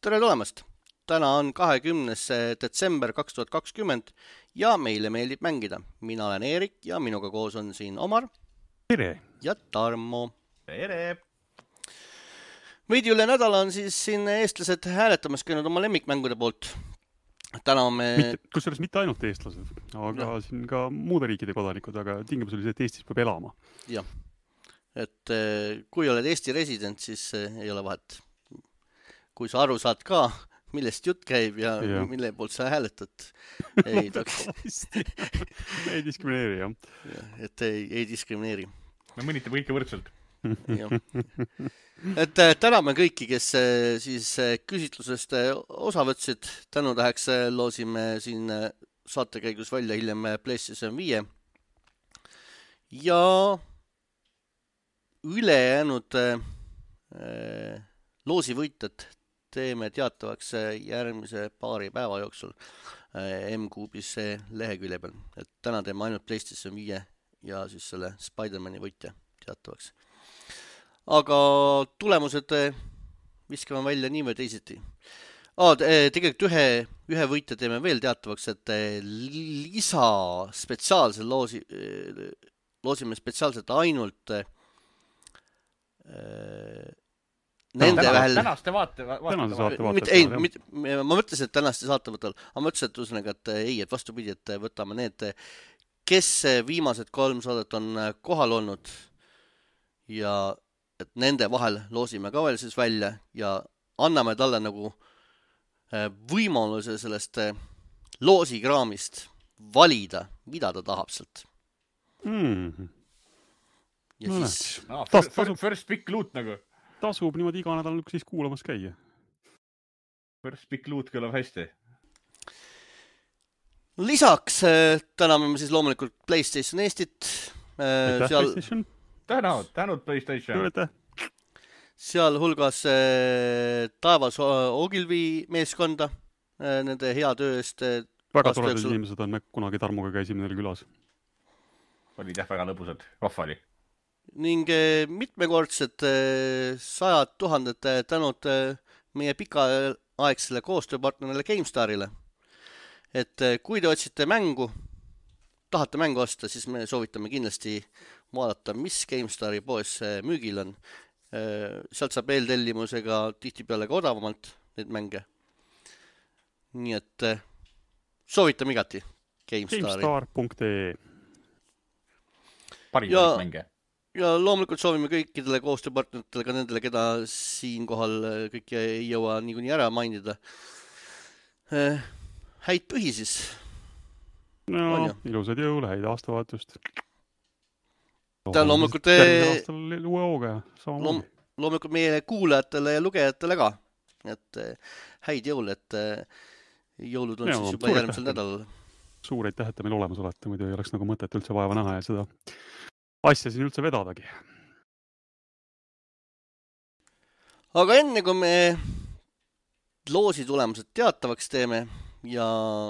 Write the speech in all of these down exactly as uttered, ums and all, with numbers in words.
tere tulemast! Täna on kahekümnes detsember kaks tuhat kakskümmend ja meile meeldib mängida. Mina olen Eerik ja minuga koos on siin Omar Tere! Ja Tarmo. Tere! Veidi üle nädala on siis siin eestlased hääletamas käinud oma lemmikmängude poolt. Täna me... Mitte, kusjuures mitte ainult eestlased, aga ja. Siin ka muude riikide kodanikud, aga tingimus oli see, et Eestis peab elama. Jah, et kui oled Eesti resident, siis ei ole vahet. Kui sa aru saad ka, millest jutt käib ja, ja. mille poolt sa hääletad, ei toks... ei diskrimineeri, jah. Ja, et ei, ei diskrimineeri. Me mõnitab kõike võrdselt. Et täname kõiki, kes siis küsitlusest osa võtsid. Tänu täheks loosime siin saate käigus välja hiljem PlayStation viie. Ja ülejäänud äh, loosivõitjad teeme teatavaks järgmise paari päeva jooksul M-Kuubis lehekülje peal. Et täna teeme ainult PlayStation viie ja siis selle Spider-Mani võitja teatavaks. Aga tulemused viskame välja nii või teisiti. Ah, tegelikult ühe, ühe võitja teeme veel teatavaks, et lisa spetsiaalse loosi, loosime spetsiaalselt ainult äh, nende Täna, vähel... Tänaste vaate, vaate, Tänase saate vaate. Mit, ei, mit, ma mõtlesin, et tänaste saate võtal. Ma mõtlesin, et ühesõnaga, et ei, et vastupidi, et võtame need, kes viimased kolm saadet on kohal olnud ja et nende vahel loosime ka veel siis välja ja anname talle nagu võimaluse sellest loosikraamist valida, mida ta tahab sealt. Mm. Ja no, siis... No, first, first, first big loot nagu. Tasub niimoodi iga nädal siis kuulamas käia. First big loot kõlab hästi. Lisaks täname me siis loomulikult PlayStation Eestit. Aitäh, seal... PlayStation. Tänud, tänud PlayStation. Aitäh. Seal hulgas Taevas Ogilvi meeskonda nende hea töö eest. Väga toredad inimesed on, me kunagi Tarmoga käisime neil külas. Oli jah väga lõbusad, rahva oli. Ning mitmekordsed sajad tuhanded tänud meie pikaaegsele koostööpartnerile GameStarile. Et kui te otsite mängu, tahate mängu osta, siis me soovitame kindlasti vaadata, mis GameStari poes müügil on. Sealt saab eeltellimusega tihti peale ka odavamalt neid mänge. Nii et soovitame igati GameStari. GameStar punkt ee Parimaid mänge. Ja loomulikult soovime kõikidele koostööpartneritele, ka nendele, keda siinkohal kõik ei jõua niikuinii ära mainida. Häid põhi siis. No, ilusad jõule, häid aastavaatust. Ta loomulikult, uue hooga, loom, loomulikult meie kuulajatele ja lugejatele ka. Et häid jõule, et jõulud on ja, siis juba järgmisel nädalal. Suur aitäh, et meil olemas olete, muidu ei oleks nagu mõtet üldse vaeva näha ja seda asja siin üldse vedadagi. Aga enne kui me loosi tulemused teatavaks teeme ja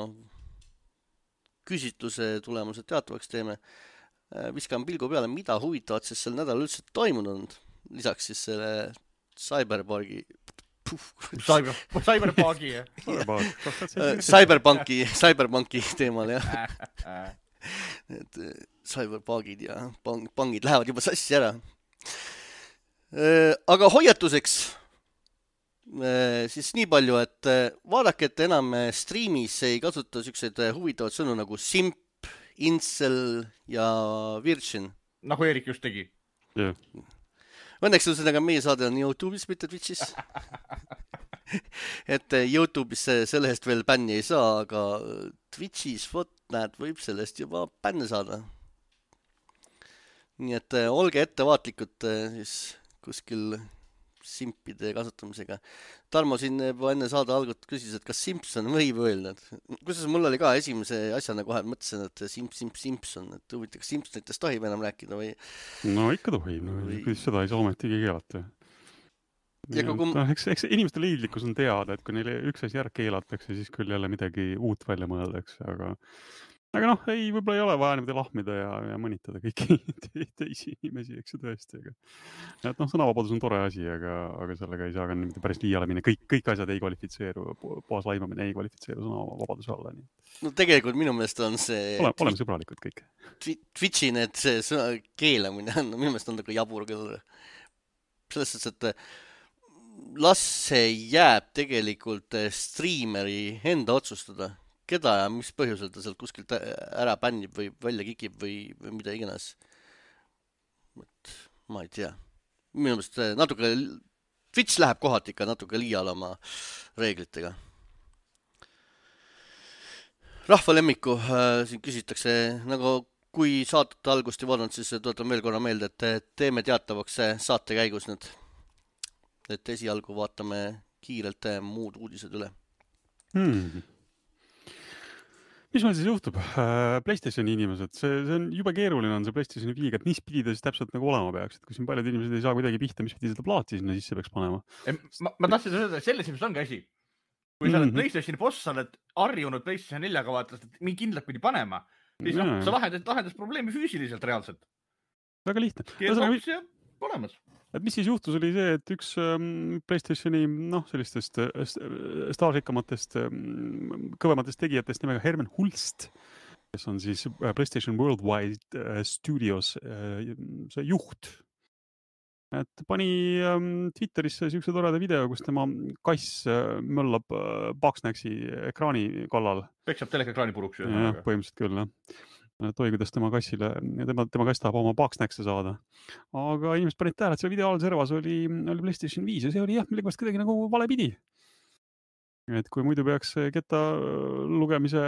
küsitluse tulemused teatavaks teeme, viskame pilgu peale, mida huvitavat siis sel nädal üldse toimunud on. Lisaks siis selle Cyberpunki Cyber, Cyberpunki Cyberpunki Cyberpunki teemal, jah. Need cyberpagid ja pang, pangid lähevad juba sassi ära. Aga hoiatuseks siis nii palju, et vaadake, et enam streamis ei kasuta sellised huvitavad sõnu nagu simp, incel ja virgin. Nagu Eerik just tegi. Yeah. Õnneks ühesõnaga meie saade on YouTube'is, mitte Twitch'is. Et YouTube'is selle eest veel bänni ei saa, aga Twitch'is võt, näed, võib sellest juba bänne saada. Nii et olge ettevaatlikud siis kuskil simpide kasutamisega. Tarmo siin enne saada algut küsis, et kas Simpson võib öelda. Kusjuures mul oli ka esimese asjana kohe mõtlesin, et Simp, Simp, Simpson, et huvitav, kas Simpsonitest tohib enam rääkida või? No ikka tohib, või... kuidas seda ei saa ometigi keelata. Ja, kum... no, eks, eks inimeste liidlikkus on teada, et kui neile üks asi ära keelatakse, siis küll jälle midagi uut välja mõeldakse, aga aga noh, ei, võib-olla ei ole vaja niimoodi lahmida ja, ja mõnitada kõiki teisi inimesi, eks ju tõesti, aga et noh, sõnavabadus on tore asi, aga, aga sellega ei saa ka niimoodi päris liiale minna. Kõik, kõik asjad ei kvalifitseeru, puhas laimamine ei kvalifitseeru sõnavabaduse alla. Nii. No tegelikult minu meelest on see... Oleme, oleme sõbralikud kõik. Twitchi need see sõna keelamine on, minu meelest on nagu jabur küll. Selles suhtes, et las see jääb tegelikult striimeri enda otsustada. Keda ja mis põhjusel ta sealt kuskilt ära bännib või välja kikib või, või mida iganes. Ma ei tea. Minu meelest natuke, Twitch läheb kohati ikka natuke liial oma reeglitega. Rahva lemmiku äh, siin küsitakse, nagu kui saatete algust ei vaadanud, siis tuletan veel korra meelde, et teeme teatavaks saate käigus need, et esialgu vaatame kiirelt muud uudised üle. Hmm. Mis meil siis juhtub? PlayStationi inimesed, see, see on juba keeruline on see PlayStationi viiga, et mis pidi ta siis täpselt nagu olema peaks, et kui siin paljud inimesed ei saa kuidagi pihta, mis pidi seda plaati sinna sisse peaks panema. Ma, ma tahtsin öelda, et selles inimesed ongi asi. Kui sa oled mm-hmm. PlayStationi boss, sa oled harjunud PlayStation neljaga vaatast, et mingi kindlalt pidi panema, siis no, sa lahendas, lahendas probleemi füüsiliselt reaalselt. Väga lihtne. Keerbox ja olemas. Et mis siis juhtus, oli see, et üks ähm, PlayStationi noh, sellistest äh, staažikamatest ähm, kõvematest tegijatest nimega Herman Hulst, kes on siis äh, PlayStation Worldwide äh, Studios äh, see juht. Et pani ähm, Twitterisse siukse toreda video, kus tema kass äh, möllab äh, Bugsnaxi ekraani kallal. Peksab teleka ekraani puruks. Ja, põhimõtteliselt küll, jah. Toi, kuidas tema kassile, tema, tema kass tahab oma Bugsnaxe saada. Aga inimesed panid tähele, et selle video all servas oli, oli PlayStation viis ja see oli jah, millegipärast kuidagi nagu vale pidi. Et kui muidu peaks ketta lugemise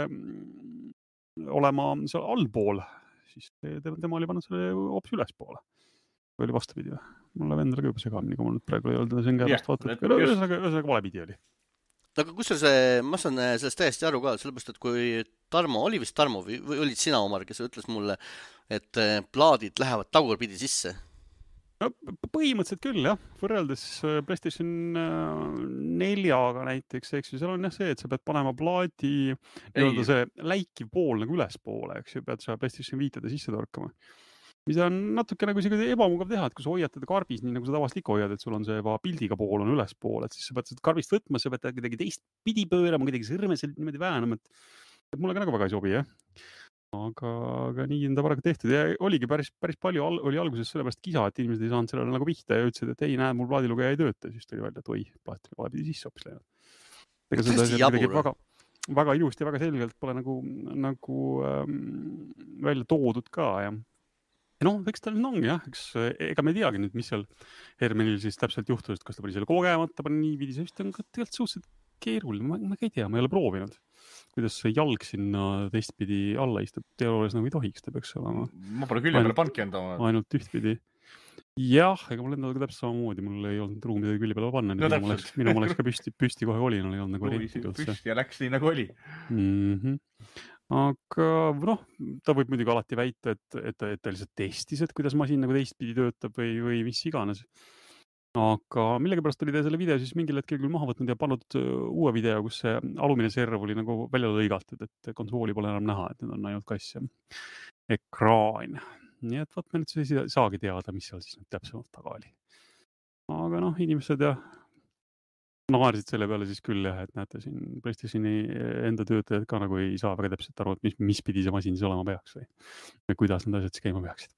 olema seal allpool, siis tema oli pannud selle hoopis ülespoole. Või oli vastupidi või? Mulle vendale ka juba segamini, kui mul nüüd praegu ei olnud sen käest vaatad. Ühesõnaga vale pidi oli. Aga kus see, ma saan sellest täiesti aru ka, sellepärast, et kui Tarmo, oli vist Tarmo või, või olid sina, Omar, kes ütles mulle, et plaadid lähevad tagurpidi sisse? No, põhimõtteliselt küll, jah. Võrreldes PlayStation neljaga näiteks, eks ju, seal on jah see, et sa pead panema plaadi nii-öelda see läikiv pool nagu ülespoole, eks ju, pead sa PlayStation viitada sisse torkama. Mis on natuke nagu isegi ebamugav teha, et kui sa hoiad teda karbis, nii nagu sa tavaliselt ikka hoiad, et sul on see juba pildiga pool on ülespool, et siis sa pead seda karbist võtma, sa pead kuidagi teist pidi pöörama, kuidagi sõrmeselt niimoodi väänama, et, et mulle ka nagu väga ei sobi, jah. Aga, aga nii on ta paraku tehtud ja oligi päris, päris palju al, oli alguses sellepärast kisa, et inimesed ei saanud sellele nagu pihta ja ütlesid, et ei näe, mul plaadilugeja ei tööta, siis tuli välja, et oi, plaati vale pidi sisse hoopis läinud. Ega seda kuidagi väga, väga ilusti ja väga selgelt pole nagu, nagu ähm, välja toodud ka, jah. No, eks ta nüüd ongi, jah, eks ega me ei teagi nüüd, mis seal Hermanil siis täpselt juhtus, et kas ta pani selle kogemata, pani nii pidi, see vist on ka tegelikult suhteliselt keeruline, ma, ma ei tea, ma ei ole proovinud, kuidas see jalg sinna teistpidi alla istub, teoorias nagu ei tohiks, ta peaks olema. Ma pole külje peale panki enda oma. Ainult ühtpidi. Jah, ega mul endal ka täpselt samamoodi, mul ei olnud ruumi midagi külje peale panna, no, minu oleks, minu oleks ka püsti, püsti kohe oli, no ei olnud nagu renti. Püsti ja läks nii nagu oli. Mhm. Aga noh, ta võib muidugi alati väita, et, et, et ta lihtsalt testis, et kuidas masin nagu teistpidi töötab või, või mis iganes. Aga millegipärast oli ta selle video siis mingil hetkel küll maha võtnud ja pannud uue video, kus see alumine serv oli nagu välja lõigatud, et konsooli pole enam näha, et need on ainult kass ja ekraan. Nii et võt me nüüd ei saagi teada, mis seal siis nüüd täpsemalt taga oli. Aga noh, inimesed ja naarsid selle peale siis küll jah, et näete siin PlayStationi enda töötajad ka nagu ei saa väga täpselt aru, et mis, mis pidi see masin siis olema peaks või, või kuidas need asjad siis käima peaksid.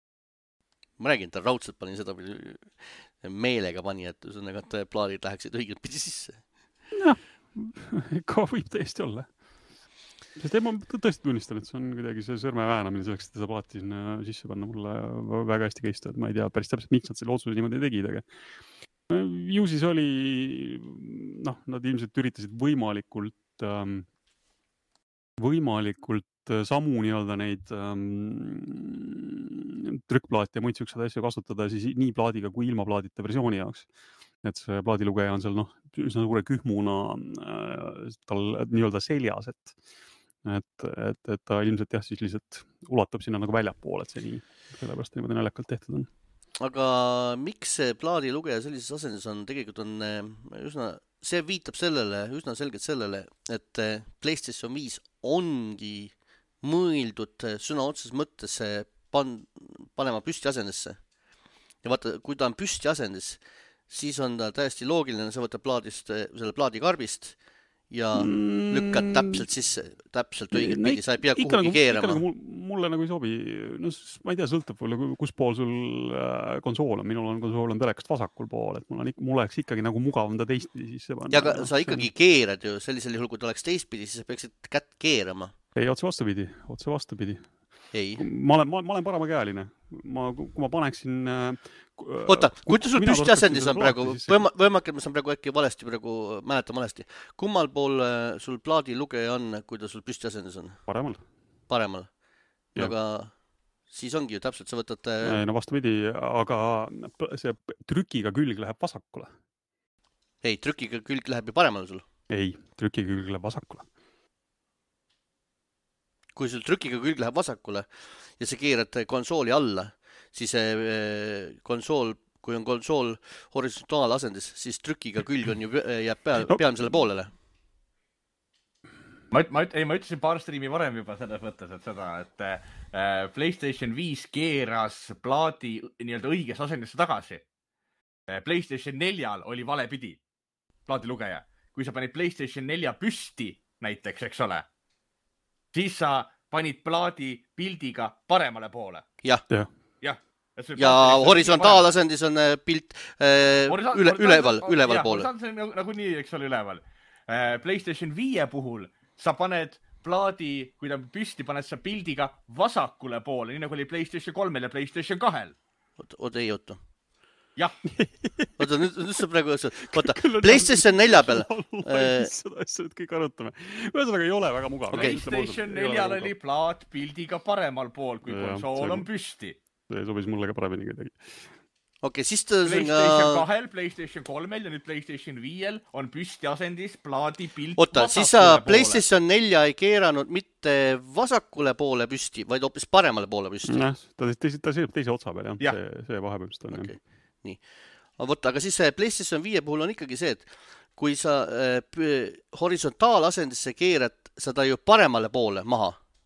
Ma räägin, ta raudselt pani seda meelega pani, et ühesõnaga, et plaadid läheksid õiget pidi sisse. Jah, ka võib täiesti olla. Sest ma tõesti tunnistan, et see on kuidagi see sõrme väänamine selleks, et seda plaati sinna sisse panna mulle väga hästi käistu, et ma ei tea päris täpselt, miks nad selle otsuse niimoodi tegid, aga ju siis oli, noh, nad ilmselt üritasid võimalikult, ähm, võimalikult samu nii-öelda neid ähm, trükkplaate ja muid siuksed asju kasutada siis nii plaadiga kui ilma plaadita versiooni jaoks. Et see plaadilugeja on seal, noh, üsna suure kühmuna äh, tal nii-öelda seljas, et, et, et, et ta ilmselt jah, siis lihtsalt ulatab sinna nagu väljapoole, et see nii, sellepärast niimoodi naljakalt tehtud on. Aga miks see plaadilugeja sellises asendis on, tegelikult on üsna, see viitab sellele, üsna selgelt sellele, et PlayStation viis ongi mõeldud sõna otseses mõttes pan, panema püstiasendisse. Ja vaata, kui ta on püstiasendis, siis on ta täiesti loogiline, sa võtad plaadist, selle plaadikarbist ja mm. lükkad täpselt sisse, täpselt õiget no, pidi, sa ei pea kuhugi nagu, keerama. Nagu mulle nagu ei sobi, no ma ei tea, sõltub võib-olla, kus pool sul konsool on, minul on konsool on telekast vasakul pool, et mul, on, mul oleks ikkagi nagu mugav ta teistpidi sisse panna. Ja aga no, sa ikkagi keerad ju sellisel juhul, kui ta oleks teistpidi, siis sa peaksid kätt keerama. Ei, otse vastupidi, otse vastupidi. Ei. Ma olen, ma, ma olen paremakäeline. Ma, kui ma paneksin... Oota, kui ta sul püstiasendis on praegu, võimakad, mis on praegu äkki valesti, praegu mäletan valesti. Kummal pool sul plaadi lugeja on, kui ta sul püstiasendis on? Paremal. Paremal. Ja. Aga siis ongi ju täpselt, sa võtad... Ei, no vastupidi, aga see trükiga külg läheb vasakule. Ei, trükiga külg läheb ju paremale sul. Ei, trükiga külg läheb vasakule. Kui sul trükiga külg läheb vasakule ja sa keerad konsooli alla, siis konsool, kui on konsool horisontaalasendis, siis trükiga külg on ju jääb pea, no. peamisele poolele. Ma, ma, ei, ma ütlesin paar striimi varem juba selles mõttes, et seda, et äh, PlayStation viis keeras plaadi nii-öelda õiges asendisse tagasi. PlayStation neljal oli vale pidi plaadi lugeja. Kui sa panid PlayStation nelja püsti näiteks, eks ole, siis sa panid plaadi pildiga paremale poole. Jah. Ja, ja, ja horisontaalasendis on pilt äh, Horisont, üle, üleval, üleval ja, poole. Horisont on nagu nii, eks ole, üleval. Äh, PlayStation viie puhul sa paned plaadi, kui ta püsti paned sa pildiga vasakule poole, nii nagu oli PlayStation kolmel ja PlayStation kahel. Oota, oota, ei oota. Jah. Oota, nüüd, nüüd sa praegu... Oota, PlayStation nelja peal... Seda asja nüüd kõik arutame. Ühesõnaga ei ole väga mugav. Okay. PlayStation neljal oli plaat pildiga paremal pool, kui ja, konsool on püsti. See sobis mulle ka paremini kuidagi. Okei, okay, siis ta... PlayStation kahel, PlayStation kolmel ja nüüd PlayStation viiel on püsti asendis plaadi pilt Oota, siis sa PlayStation nelja ei keeranud mitte vasakule poole püsti, vaid hoopis paremale poole püsti. Jah, ta, ta, ta seisab teise otsa peal, jah. Ja. See, see vahepealst on. Okay. Nii. Võtta, aga siis PlayStation viie puhul on ikkagi see, et kui sa äh, horisontaalasendisse keerad, sa ta ju paremale poole maha.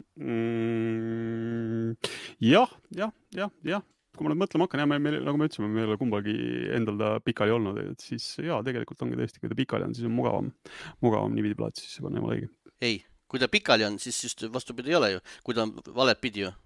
Mm, jah, jah, jah, jah. Kui ma nüüd mõtlema hakkan, ja me, me, nagu me ütlesime, meil ei ole kumbagi endal ta pikali olnud, et siis jaa, tegelikult ongi tõesti, kui ta pikali on, siis on mugavam, mugavam niipidi plaat, siis see on jääma õige. Ei, kui ta pikali on, siis just vastupidi ei ole ju, kui ta on valet pidi ju.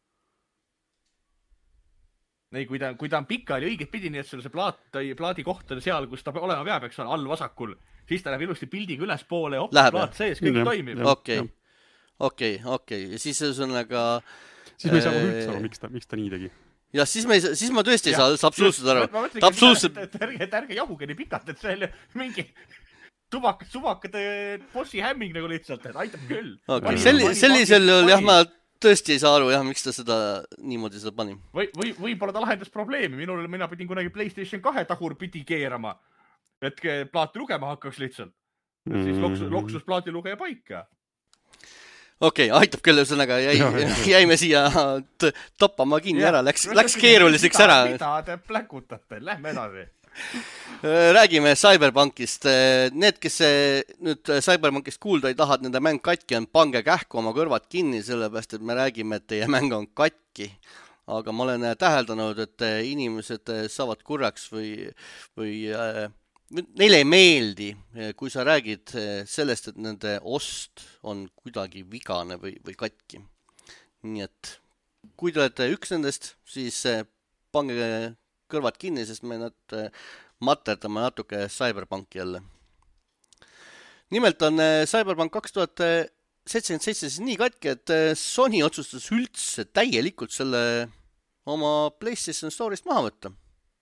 Ei, kui ta, kui ta on pikali õiget pidi, nii et sul see plaat, plaadi koht on seal, kus ta olema peab, eks ole, all vasakul, siis ta läheb ilusti pildiga üles poole ja hopp, plaat sees, kõik ja, toimib. Okei, okei, okei. Ja siis see on aga... Siis me ei saa äh... üldse aru, miks ta, miks ta nii tegi. Ja siis, me, siis ma tõesti ei saa, saa absoluutselt aru. Ma mõtlengi, absoluutselt... et, et, ärge, et ärge jahuge nii pikalt, et see oli mingi tuvakad, suvakad bossi hämming nagu lihtsalt, et aitab küll. Okay. Selli, sellisel juhul jah, ma tõesti ei saa aru, jah, miks ta seda niimoodi seda pani. Või, või, võib-olla ta lahendas probleemi. Minul, mina pidin kunagi PlayStation kahe tahur pidi keerama, et plaati lugema hakkaks lihtsalt. Et siis loksus, loksus plaati lugeja paika. Okei, okay, aitab küll, ühesõnaga jäi, jäime siia toppama kinni ära, läks, läks keeruliseks ära. Mida te pläkutate? Lähme edasi. Räägime Cyberpunkist. Need, kes nüüd Cyberpunkist kuulda ei tahad, nende mäng katki on, pange kähku oma kõrvad kinni, sellepärast, et me räägime, et teie mäng on katki. Aga ma olen täheldanud, et inimesed saavad kurjaks või, või neile ei meeldi, kui sa räägid sellest, et nende ost on kuidagi vigane või, või katki. Nii et kui te olete üks nendest, siis pange kõrvad kinni, sest me nad materdame natuke Cyberpunki jälle. Nimelt on Cyberpunk kaks tuhat seitsekümmend seitse siis nii katki, et Sony otsustas üldse täielikult selle oma PlayStation Store'ist maha võtta.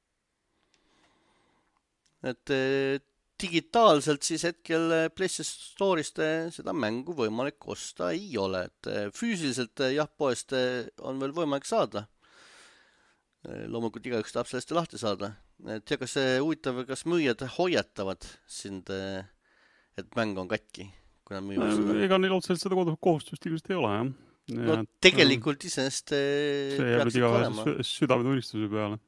Et digitaalselt siis hetkel PlayStation Store'ist seda mängu võimalik osta ei ole. Et füüsiliselt jah, poest on veel võimalik saada. Loomulikult igaüks tahab sellest lahti saada. Et ja kas see huvitav, kas müüjad hoiatavad sind, et mäng on katki, kui nad müüvad seda? Ega neil otseselt seda kohustust ilmselt ei ole, jah. No et, tegelikult iseenest see jääb nüüd iga südametunnistuse peale.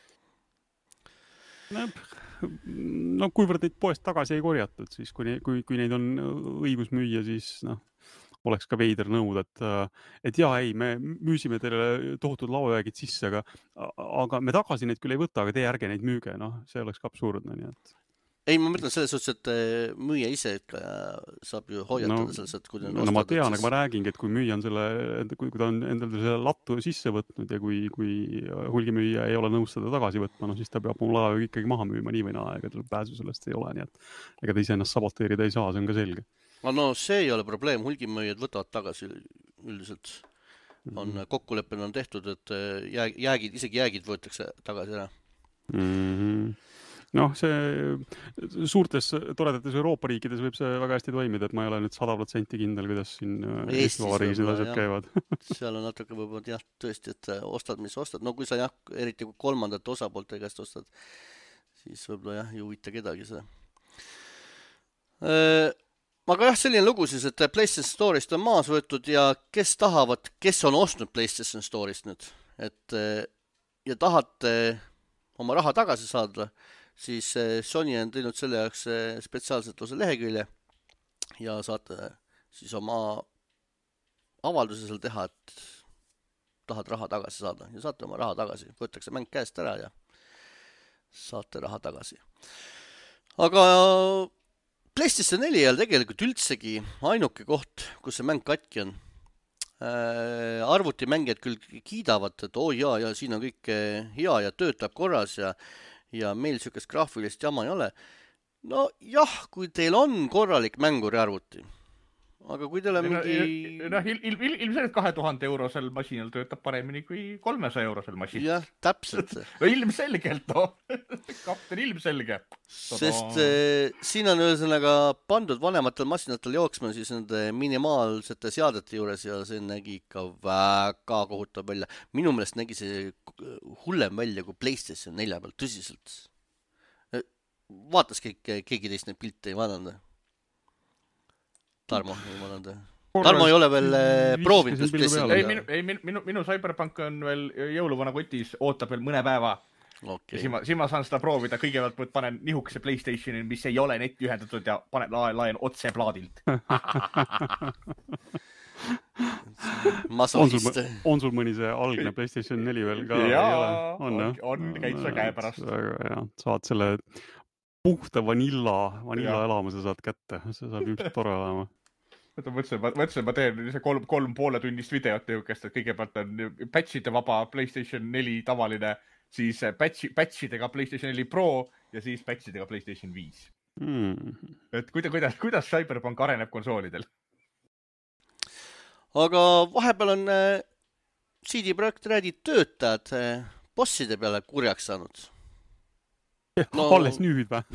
No kuivõrd neid poest tagasi ei korjatud, siis kui, kui, kui neid on õigus müüa, siis noh, oleks ka veider nõud, et, et jaa, ei, me müüsime teile tohutud lauajäägid sisse, aga, aga me tagasi neid küll ei võta, aga teie ärge neid müüge, noh, see oleks ka absurdne, nii et. Ei, ma mõtlen selles suhtes, et müüja ise saab ju hoiatada no, selles, et kui no, no ma tean, siis... aga ma räägingi, et kui müüja on selle, kui, kui ta on endal selle lattu sisse võtnud ja kui, kui hulgimüüja ei ole nõus seda tagasi võtma, no siis ta peab oma laevu ikkagi maha müüma nii või naa, ega tal pääsu sellest ei ole, nii et ega ta ise ennast saboteerida ei saa, see on ka selge. No see ei ole probleem, hulgimüüjad võtavad tagasi üldiselt. On mm-hmm. kokkuleppena on tehtud, et jäägid, isegi jäägid võetakse tagasi ära. Mm-hmm. Noh, see suurtes toredates Euroopa riikides võib see väga hästi toimida, et ma ei ole nüüd sada protsenti kindel, kuidas siin Eesti Vabariigis need asjad käivad. Seal on natuke võib-olla jah, tõesti, et ostad, mis ostad. No kui sa jah, eriti kui kolmandate osapoolte käest ostad, siis võib-olla jah, ei huvita kedagi seda. Aga jah, selline lugu siis, et PlayStation Store'ist on maas võetud ja kes tahavad, kes on ostnud PlayStation Store'ist nüüd, et ja tahate oma raha tagasi saada, siis Sony on teinud selle jaoks spetsiaalselt osa lehekülje ja saate siis oma avalduse seal teha, et tahad raha tagasi saada ja saate oma raha tagasi. Võetakse mäng käest ära ja saate raha tagasi. Aga PlayStation neli ei ole tegelikult üldsegi ainuke koht, kus see mäng katki on. Äh, arvutimängijad küll kiidavad, et oo oh, jaa, ja siin on kõik hea ja töötab korras ja ja meil sükest graafilist jama ei ole. No jah, kui teil on korralik mänguri arvuti, aga kui teil on mingi... No, il, il, il, ilmselt kahe tuhande eurosel masinal töötab paremini kui kolmesaja eurosel masinal. Jah, täpselt. ilmselgelt, no. Kapten ilmselge. Sest eh, siin on ühesõnaga pandud vanematel masinatel jooksma siis nende minimaalsete seadete juures ja see nägi ikka väga kohutav välja. Minu meelest nägi see hullem välja kui PlayStation nelja peal, tõsiselt. Vaatas keegi, keegi teist neid pilte ei vaadanud. Tarmo ei vaadanud. Tarmo ei ole veel proovinud. Ei, minu, ei, minu, minu Cyberpunk on veel jõuluvana kotis, ootab veel mõne päeva. Okay. Ja siin ma, siin ma saan seda proovida. Kõigepealt panen nihukese PlayStationi, mis ei ole netti ühendatud ja panen laen, laen otse plaadilt. on, sul, on sul mõni see algne PlayStation neli veel ka? Jaa, on, on, on käid sa käe pärast. Ja, saad selle puhta vanilla, vanilla elamuse saad kätte. See saab ilmselt tore olema. Mõtlesin, ma, mõtlesin, ma teen kolm, kolm poole tunnist videot jõukest, et kõigepealt on patchide vaba PlayStation neli tavaline, siis patch, patchidega PlayStation neli Pro ja siis patchidega PlayStation viis. Mm. Et kuidas, kuidas, kuidas Cyberpunk areneb konsoolidel? Aga vahepeal on C D Projekt Red'i töötajad bosside peale kurjaks saanud. No, alles nüüd või?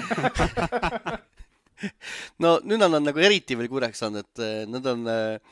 no nüüd on nad nagu eriti veel kurjaks saanud, et nad on,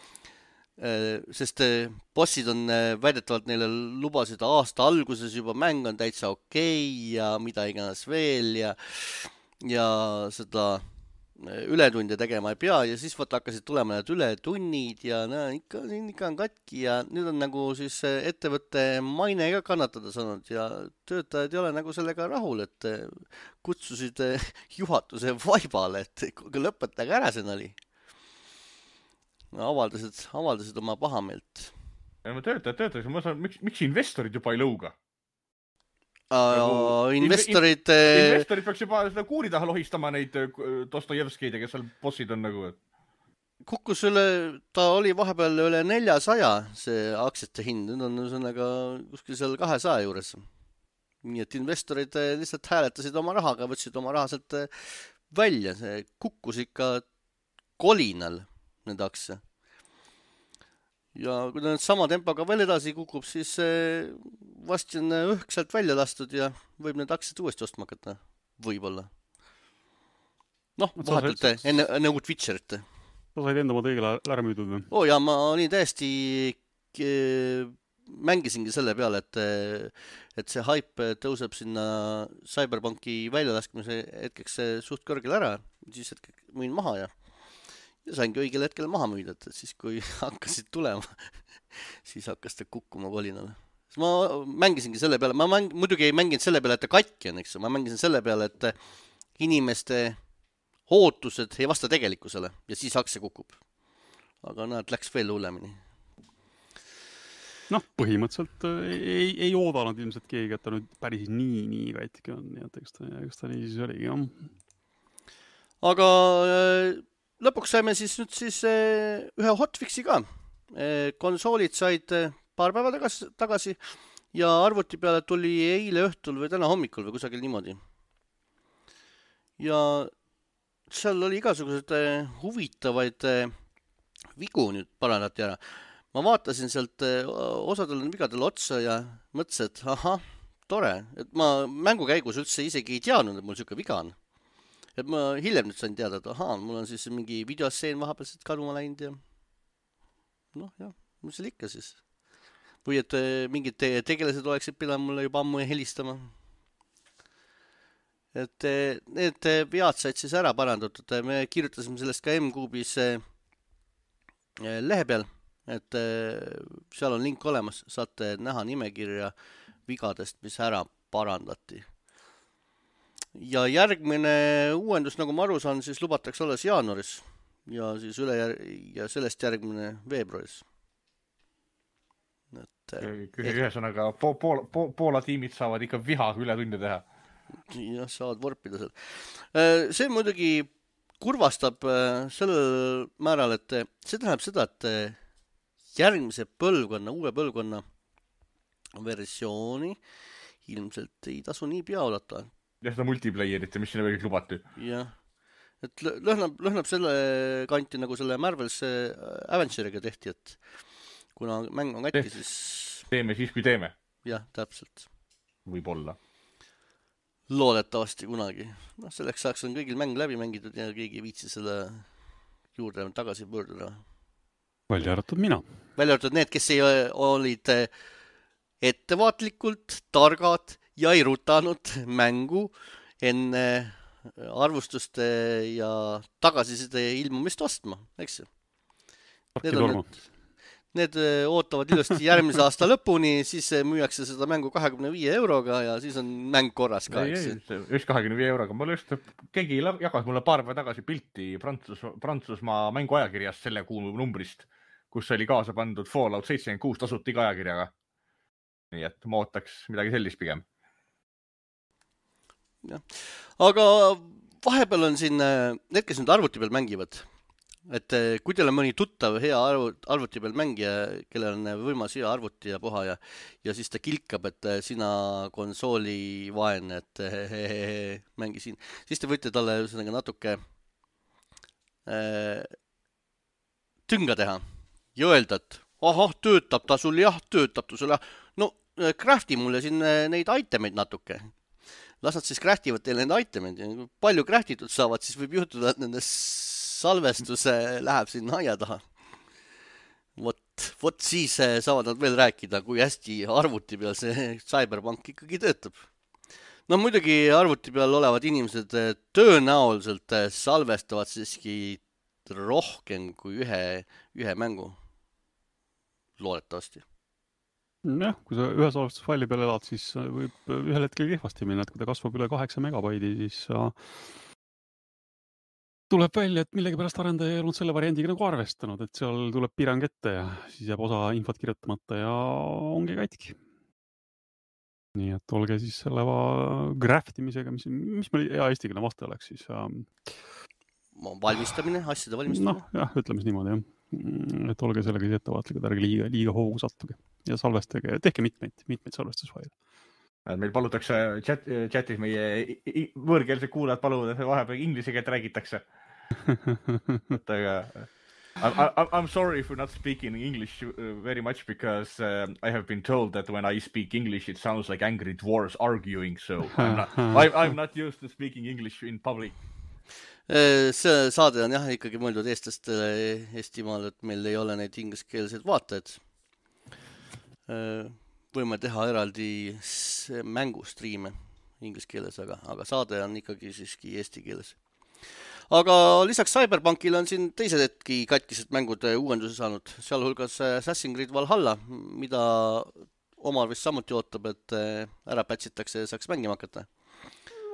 sest bossid on väidetavalt neile lubasid aasta alguses juba, mäng on täitsa okei ja mida iganes veel ja, ja seda ületunde tegema ei pea ja siis võtta hakkasid tulema need ületunnid ja no, ikka, ikka on katki ja nüüd on nagu siis ettevõtte maine ka kannatada saanud ja töötajad ei ole nagu sellega rahul, et kutsusid juhatuse vaibale, et lõpetage ära see nali. No, avaldasid, avaldasid oma pahameelt. Ja ma töötajad, töötajad, ma saan, miks, miks investorid juba ei lõuga? Uh, investorid in, investorid peaks juba seda kuuri taha lohistama neid Dostojevskeid, kes seal bossid on nagu kukkus üle, ta oli vahepeal üle neljasaja see aktsiate hind, nüüd on ühesõnaga kuskil seal kahesaja juures, nii et investorid lihtsalt hääletasid oma rahaga, võtsid oma raha sealt välja, see kukkus ikka kolinal need aktsia. Ja kui ta nüüd sama tempoga veel edasi kukub, siis vasti on õhk sealt välja lastud ja võib need aktsiad uuesti ostma hakata. Võib-olla. Noh, vahetult enne, enne uut Witcherit. Sa said enda mood õigele ära müüdud või? Oo, ja ma olin täiesti mängisingi selle peale, et, et see hype tõuseb sinna Cyberpunki väljalaskmise hetkeks suht kõrgel ära. Siis hetke müün maha ja ja saingi õigel hetkel maha müüda, et siis kui hakkasid tulema, siis hakkas ta kukkuma kolinale. Ma mängisingi selle peale, ma mäng, muidugi ei mänginud selle peale, et ta katki on, eks. Ma mängisin selle peale, et inimeste ootused ei vasta tegelikkusele ja siis aktsia kukub. aga näed, läks veel hullemini. Noh, põhimõtteliselt ei, ei oodanud ilmselt keegi, et ta nüüd päris nii, nii katki on, nii et eks ta, eks ta nii siis oligi, jah. Aga lõpuks saime siis nüüd siis ühe hotfixi ka. Konsoolid said paar päeva tagasi, tagasi ja arvuti peale tuli eile õhtul või täna hommikul või kusagil niimoodi. Ja seal oli igasugused huvitavaid vigu nüüd parandati ära. Ma vaatasin sealt osadel vigadel otsa ja mõtlesin, et aha, tore. Et ma mängu käigus üldse isegi ei teadnud, et mul siuke viga on. Et ma hiljem nüüd sain teada, et aha, mul on siis mingi videoseen vahepealselt kaduma läinud ja noh, jah, mis seal ikka siis. Või et mingid tegelased oleksid pidanud mulle juba ammu helistama. Et need vead said siis ära parandatud. Me kirjutasime sellest ka M-Kuubis lehe peal, et seal on link olemas, saate näha nimekirja vigadest, mis ära parandati. Ja järgmine uuendus, nagu ma aru saan, siis lubatakse alles jaanuaris ja siis üle ja sellest järgmine veebruaris. Et, ühesõnaga, po Poola, po Poola tiimid saavad ikka vihaga üle tunde teha. Jah, saavad vorpida seal. See muidugi kurvastab sellel määral, et see tähendab seda, et järgmise põlvkonna, uue põlvkonna versiooni ilmselt ei tasu nii pea oodata. Ja seda multiplayerit ja mis sinna veel lubati. Jah, et lõhnab, lõhnab selle kanti nagu selle Marvel's Avengeriga tehti, et kuna mäng on katki, siis... Teeme siis, kui teeme. Jah, täpselt. Võib-olla. Loodetavasti kunagi. No, selleks saaks on kõigil mäng läbi mängitud ja keegi viitsi selle juurde tagasi pöörduda. Välja arvatud mina. Välja arvatud need, kes ei olid ettevaatlikult targad ja ei rutanud mängu enne arvustuste ja tagasiside ilmumist ostma, eks ju? Need, need, need ootavad ilusti järgmise aasta lõpuni, siis müüakse seda mängu kahekümne viie euroga ja siis on mäng korras ka. Ei, ei, just kahekümne viie euroga. Mul just keegi jagas mulle paar päeva tagasi pilti Prantsus, Prantsusmaa mänguajakirjast selle kuu numbrist, kus oli kaasa pandud Fallout seitsekümmend kuus tasuta iga ajakirjaga. Nii et ma ootaks midagi sellist pigem. Ja. Aga vahepeal on siin need, kes nüüd arvuti peal mängivad, et kui teil on mõni tuttav hea arvuti peal mängija, kellel on võimas hea arvuti ja puha ja, ja siis ta kilkab, et sina konsooli vaene, et he, he, he, mängi siin, siis te võite talle natuke äh, tünga teha ja öelda, et ahah, töötab ta sul, jah, töötab ta sul, jah. No crafti mulle siin neid itemeid natuke. Las nad siis craftivad teile need itemeid ja palju craftitud saavad, siis võib juhtuda, et nende salvestuse läheb sinna aia taha. Vot, vot siis saavad nad veel rääkida, kui hästi arvuti peal see Cyberpunk ikkagi töötab. No muidugi arvuti peal olevad inimesed tõenäoliselt salvestavad siiski rohkem kui ühe, ühe mängu. Loodetavasti. Jah, kui sa ühe salvestusfaili peale elad, siis võib ühel hetkel kehvasti minna, et kui ta kasvab üle kaheksa megabaidi, siis tuleb välja, et millegi pärast arendaja ei olnud selle variandiga nagu arvestanud, et seal tuleb piirang ette ja siis jääb osa infot kirjutamata ja ongi katki. Nii et olge siis selle graftimisega, mis, mis meil hea eestikeelne vaste oleks siis. Valmistamine, asjade valmistamine. Noh, jah, ütleme siis niimoodi, jah. Et olge sellega siis ettevaatlikud, ärge liiga, liiga hoogu sattuge ja salvestage, tehke mitmeid, mitmeid salvestusfaile. Meil palutakse chat, chatis meie võõrkeelsed kuulajad paluvad, et vahepeal inglise keelt räägitakse. Aga I'm, I'm sorry for not speaking English very much because uh, I have been told that when I speak English it sounds like angry dwarves arguing, so I'm not, I'm not used to speaking English in public. See saade on jah ikkagi mõeldud eestlastele Eestimaal, et meil ei ole neid ingliskeelseid vaatajad. Võime teha eraldi mängustriime inglise keeles, aga, aga saade on ikkagi siiski eesti keeles. Aga lisaks Cyberpunkile on siin teisedki katkised mängud uuenduse saanud, sealhulgas Assassin's Creed Valhalla, mida Omar vist samuti ootab, et ära pätsitakse ja saaks mängima hakata.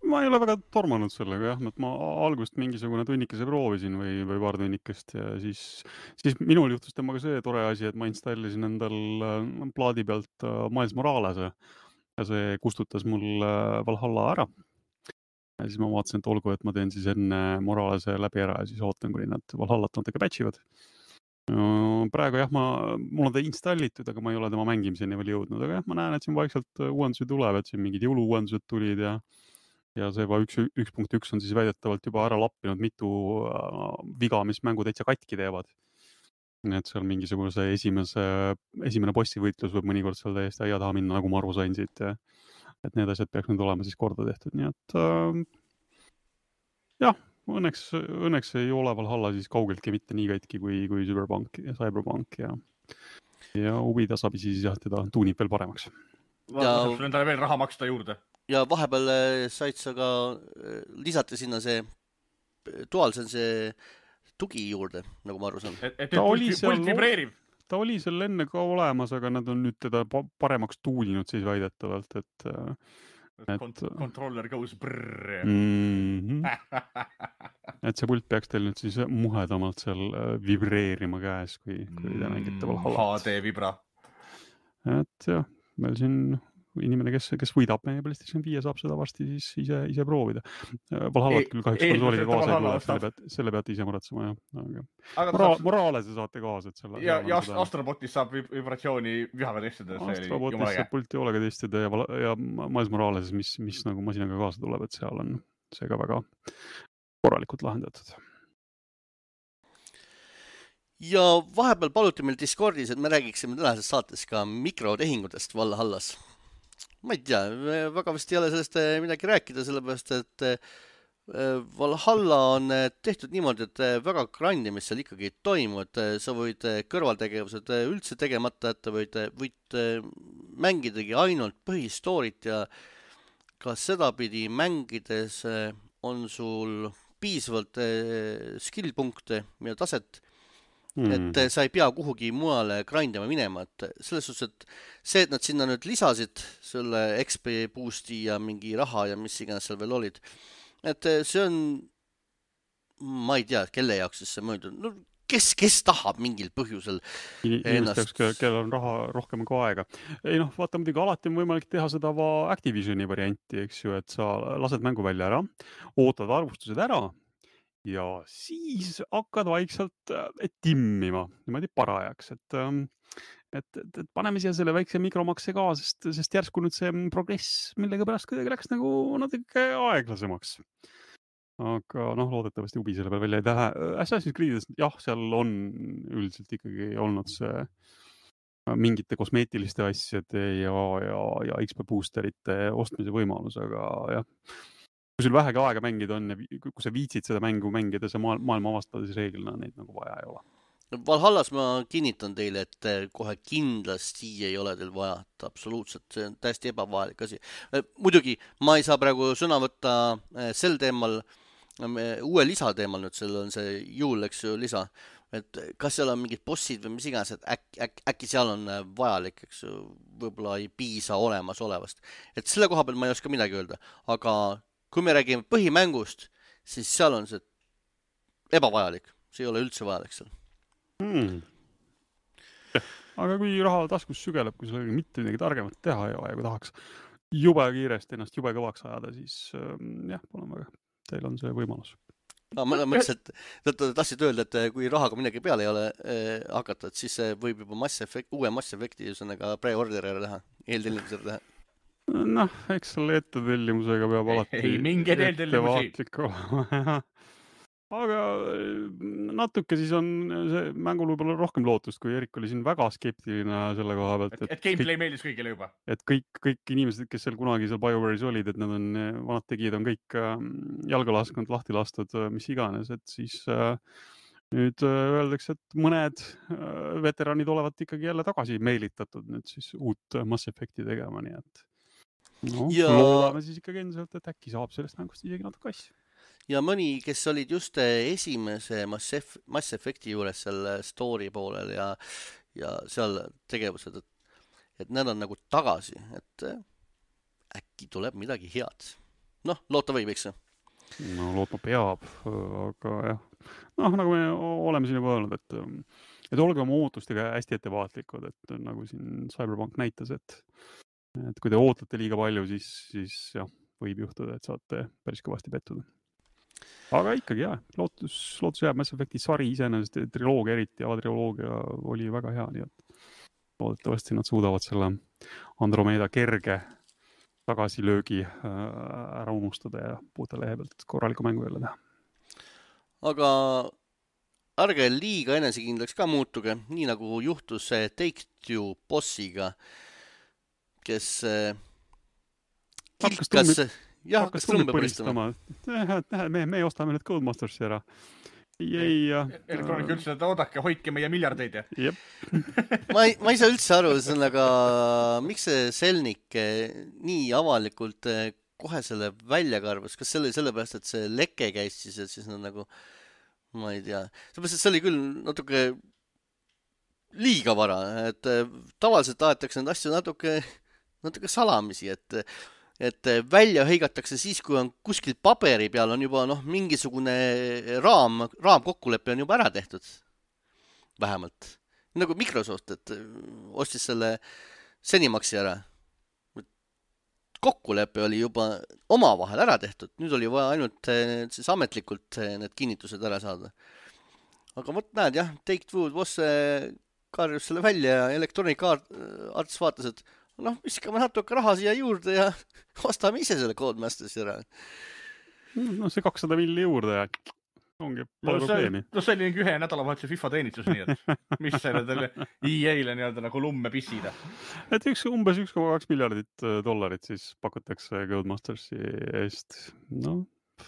ma ei ole väga tormanud sellega jah, et ma algust mingisugune tunnikese proovisin või, või paar tunnikest ja siis, siis minul juhtus temaga see tore asi, et ma installisin endal plaadi pealt Miles Moralese ja see kustutas mul Valhalla ära. Ja siis ma vaatasin, et olgu, et ma teen siis enne Moralese läbi ära ja siis ootan, kuni nad Valhallat natuke patchivad. Praegu jah, ma, mul on ta installitud, aga ma ei ole tema mängimiseni veel jõudnud, aga jah, ma näen, et siin vaikselt uuendused tulevad, siin mingid jõuluuendused tulid ja ja see juba üks, üks punkt üks on siis väidetavalt juba ära lappinud mitu viga, mis mängu täitsa katki teevad. Et seal mingisuguse esimese, esimene bossivõitlus võib mõnikord seal täiesti aia taha minna, nagu ma aru sain siit ja et need asjad peaks nüüd olema siis korda tehtud, nii et äh, jah, õnneks, õnneks ei ole Valhalla siis kaugeltki mitte nii katki kui, kui Cyberpunk ja Cyberpunk ja, ja huvi tasapisi siis jah, teda tuunib veel paremaks. Vaata, sul endale veel raha maksta juurde. Ja vahepeal said sa ka lisati sinna see DualSense tugi juurde, nagu ma aru saan. Et, et nüüd pult vibreerib. Ta oli seal enne ka olemas, aga nad on nüüd teda paremaks tuuninud siis väidetavalt, et... et Kont controller goes brrr. Mm-hmm. et see pult peaks teil nüüd siis muhedamalt seal vibreerima käes, kui, kui te mängite Valhallat. H D vibra. Et jah, meil siin inimene, kes, kes võidab meie PlayStation viie, saab seda varsti siis ise, ise proovida. Valhallat küll kahjuks konsooliga kaasa ei tule, selle pead, selle peate ise muretsema, jah. Aga aga mora, saab... Moraalese saate kaasa, et selle... Ja, ja Astrobotis saab vibratsiooni vihaga testida. Astrobotis saab pulti hoolega testida ja, ja Miles Moraleses, mis, mis nagu masinaga kaasa tuleb, et seal on see ka väga korralikult lahendatud. Ja vahepeal paluti meil Discordis, et me räägiksime tänases saates ka mikrotehingutest Valhallas. Ma ei tea, väga vist ei ole sellest midagi rääkida, sellepärast, et Valhalla on tehtud niimoodi, et väga grandi, mis seal ikkagi toimub, et sa võid kõrvaltegevused üldse tegemata, et võid, võid mängidagi ainult põhistoorit ja ka sedapidi mängides on sul piisavalt skill-punkte ja taset, et sa ei pea kuhugi mujale grindima minema, et selles suhtes, et see, et nad sinna nüüd lisasid selle X P boosti ja mingi raha ja mis iganes seal veel olid, et see on, ma ei tea, kelle jaoks siis see mõeldud, no kes, kes tahab mingil põhjusel ennast... Inimest, kellel on raha rohkem kui aega. Ei noh, vaata muidugi alati on võimalik teha seda Activisioni varianti, eks ju, et sa lased mängu välja ära, ootad arvustused ära, ja siis hakkad vaikselt timmima niimoodi parajaks, et, et, et, et paneme siia selle väikse mikromakse ka, sest, sest järsku nüüd see progress, millega pärast kuidagi läks nagu natuke aeglasemaks. Aga noh, loodetavasti hubi selle peal välja ei tähe. Assassin's Creed'is, jah, seal on üldiselt ikkagi olnud see mingite kosmeetiliste asjade ja, ja, ja X P boosterite ostmise võimalus, aga jah, kui sul vähegi aega mängida on ja kui sa viitsid seda mängu mängida, see maailma avastada, siis reeglina neid nagu vaja ei ole. Valhallas ma kinnitan teile, et kohe kindlasti ei ole teil vaja, et absoluutselt, see on täiesti ebavajalik asi. Muidugi, ma ei saa praegu sõna võtta sel teemal, uue lisa teemal nüüd, seal on see juul, eks ju, lisa, et kas seal on mingid bossid või mis iganes, et äk, äk, äkki seal on vajalik, eks ju, võib-olla ei piisa olemas olevast. Et selle koha peal ma ei oska midagi öelda, aga kui me räägime põhimängust, siis seal on see ebavajalik. See ei ole üldse vajalik seal. Hmm. Aga kui raha taskus sügeleb, kui sul mitte midagi targemat teha ja kui tahaks jube kiiresti ennast jube kõvaks ajada, siis jah, palun väga, teil on see võimalus. No, ma mõtlesin, et te tahtsid öelda, et kui rahaga midagi peale ei ole eh, hakata, et siis võib juba massefekt, uue massefekti pre-order'e teha, eeltellimusele teha. Noh, eks selle ettetellimusega peab alati ei, mingeid ettevaatlik olema. Aga natuke siis on see mängul võib-olla rohkem lootust, kui Erik oli siin väga skeptiline selle koha pealt. Et, et gameplay kõik, meeldis kõigile juba. Et kõik, kõik inimesed, kes seal kunagi seal BioWare'is olid, et nad on, vanad tegijad on kõik jalga lasknud, lahti lastud, mis iganes, et siis nüüd öeldakse, et mõned veteranid olevat ikkagi jälle tagasi meelitatud nüüd siis uut Mass Effecti tegema, nii et no, ja... loodame siis ikkagi endiselt, et äkki saab sellest mängust isegi natuke asja. Ja mõni, kes olid just esimese Mass, Eff- Mass Effecti juures seal story poolel ja, ja seal tegevused, et, et nad on nagu tagasi, et äkki tuleb midagi head. noh, loota võib, eks? No lootma peab, aga jah. Noh, nagu me oleme siin juba öelnud, et, et olge oma ootustega hästi ettevaatlikud, et nagu siin Cyberpunk näitas, et, et kui te ootate liiga palju, siis, siis jah, võib juhtuda, et saate päris kõvasti pettuda. Aga ikkagi jah, lootus, lootus jääb. Mass Effecti sari iseenesest, triloogia eriti, avatriloogia oli väga hea, nii et loodetavasti nad suudavad selle Andromeda kerge tagasilöögi ära unustada ja puuta lehe pealt korraliku mängu jälle teha. Aga ärge liiga enesekindlaks ka muutuge, nii nagu juhtus Take-Two bossiga, kes kilkas, jah, hakkas trumbe põristama. Me, me ostame nüüd Codemastersi ära. Ei, ja... Elektroonika üldse, et oodake, hoidke meie miljardeid. Ja. ma, ei, ma ei saa üldse aru, see on aga, miks see Selnik nii avalikult kohe selle välja karvas, kas selle sellepärast, et see leke käis siis, et siis nad nagu, ma ei tea, sellepärast, et see oli küll natuke liiga vara, et tavaliselt aetakse need asju natuke, natuke salamisi, et et välja hõigatakse siis, kui on kuskil paberi peal on juba noh, mingisugune raam, raamkokkulepe on juba ära tehtud. Vähemalt. Nagu Microsoft, et ostis selle Zenimaxi ära. Kokkulepe oli juba omavahel ära tehtud. Nüüd oli vaja ainult siis ametlikult need kinnitused ära saada. Aga võt näed, jah, Take-Two boss karjus selle välja ja Electronic Arts vaatas, et noh, viskame natuke raha siia juurde ja ostame ise selle Codemastersi ära. No see kakssada milli juurde ja ongi pole no, probleemi. No see oli ühe nädalavahetuse FIFA teenitus, nii et mis selle E A-le nii-öelda nagu lumme pissida. Et üks, umbes üks koma kaks miljardit dollarit siis pakutakse Codemastersi eest. No,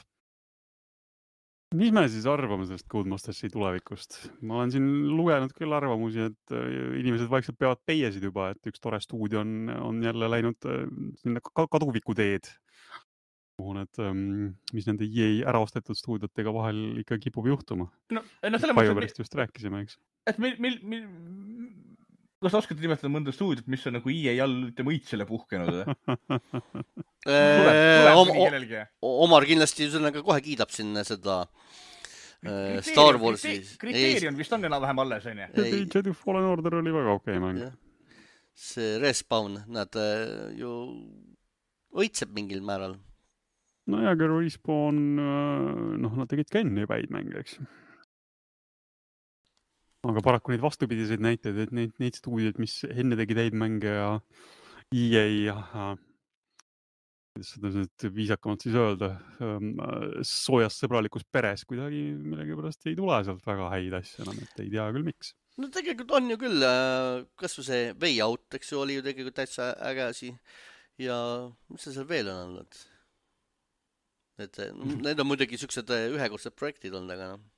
mis me siis arvame sellest Codemastersi tulevikust? Ma olen siin lugenud küll arvamusi, et inimesed vaikselt peavad peiesid juba, et üks tore stuudio on, on jälle läinud sinna kaduviku teed. Et, mis nende E A ära ostetud stuudiotega vahel ikka kipub juhtuma. No, no selle mõttes, just rääkisime, eks? Et meil, meil, meil... Kas sa oskad nimetada mõnda stuudiot, mis on nagu E A all ütleme õitsele puhkenud? Tuleb kellelgi? Omar kindlasti sellega kohe kiidab sinna seda kriteerium, Star Warsi. Kriteerium vist on enam vähem alles, on ju? Jedi Fallen Order oli väga okei mäng. See Respawn, nad ju õitseb mingil määral. No ja ka Respawn, noh, nad tegid ka enne päid mänge, eks. Aga paraku neid vastupidiseid näiteid, et neid, neid stuudioid, mis enne tegi täid mänge ja E A ja seda viisakamalt siis öelda, soojas sõbralikus peres kuidagi millegi pärast ei tule sealt väga häid asja enam, et ei tea küll miks. No tegelikult on ju küll, kas või see Way Out, eks ju, oli ju tegelikult täitsa äge asi ja mis see seal veel on olnud? Et need on muidugi siuksed ühekordsed projektid olnud, aga noh.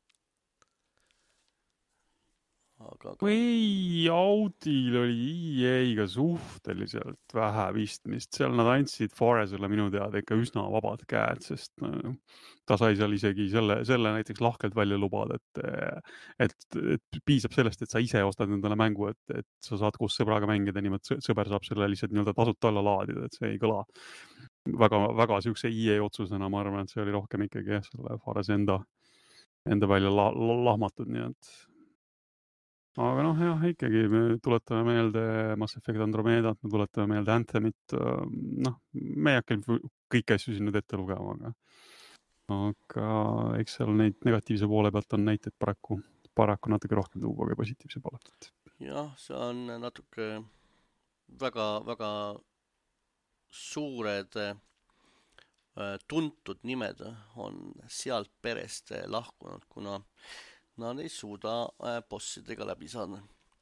Aga, aga... Way Outil oli E A-ga suhteliselt vähe vistmist. Seal nad andsid Forezele minu teada ikka üsna vabad käed, sest no, ta sai seal isegi selle, selle näiteks lahkelt välja lubada, et, et, et piisab sellest, et sa ise ostad endale mängu, et, et sa saad koos sõbraga mängida, niimoodi sõber saab selle lihtsalt nii-öelda tasuta alla laadida, et see ei kõla väga, väga siukse E A otsusena. Ma arvan, et see oli rohkem ikkagi jah, selle Foreze enda, enda välja la, la, lahmatud, nii et aga noh, jah, ikkagi me tuletame meelde Mass Effect Andromedat, me tuletame meelde Anthemit, noh, me ei hakka kõiki asju siin nüüd ette lugema, aga, aga eks seal neid negatiivse poole pealt on näiteid paraku, paraku natuke rohkem tuua kui positiivse poole. Jah, see on natuke väga, väga suured tuntud nimed on sealt perest lahkunud, kuna nad ei suuda bossidega läbi saada.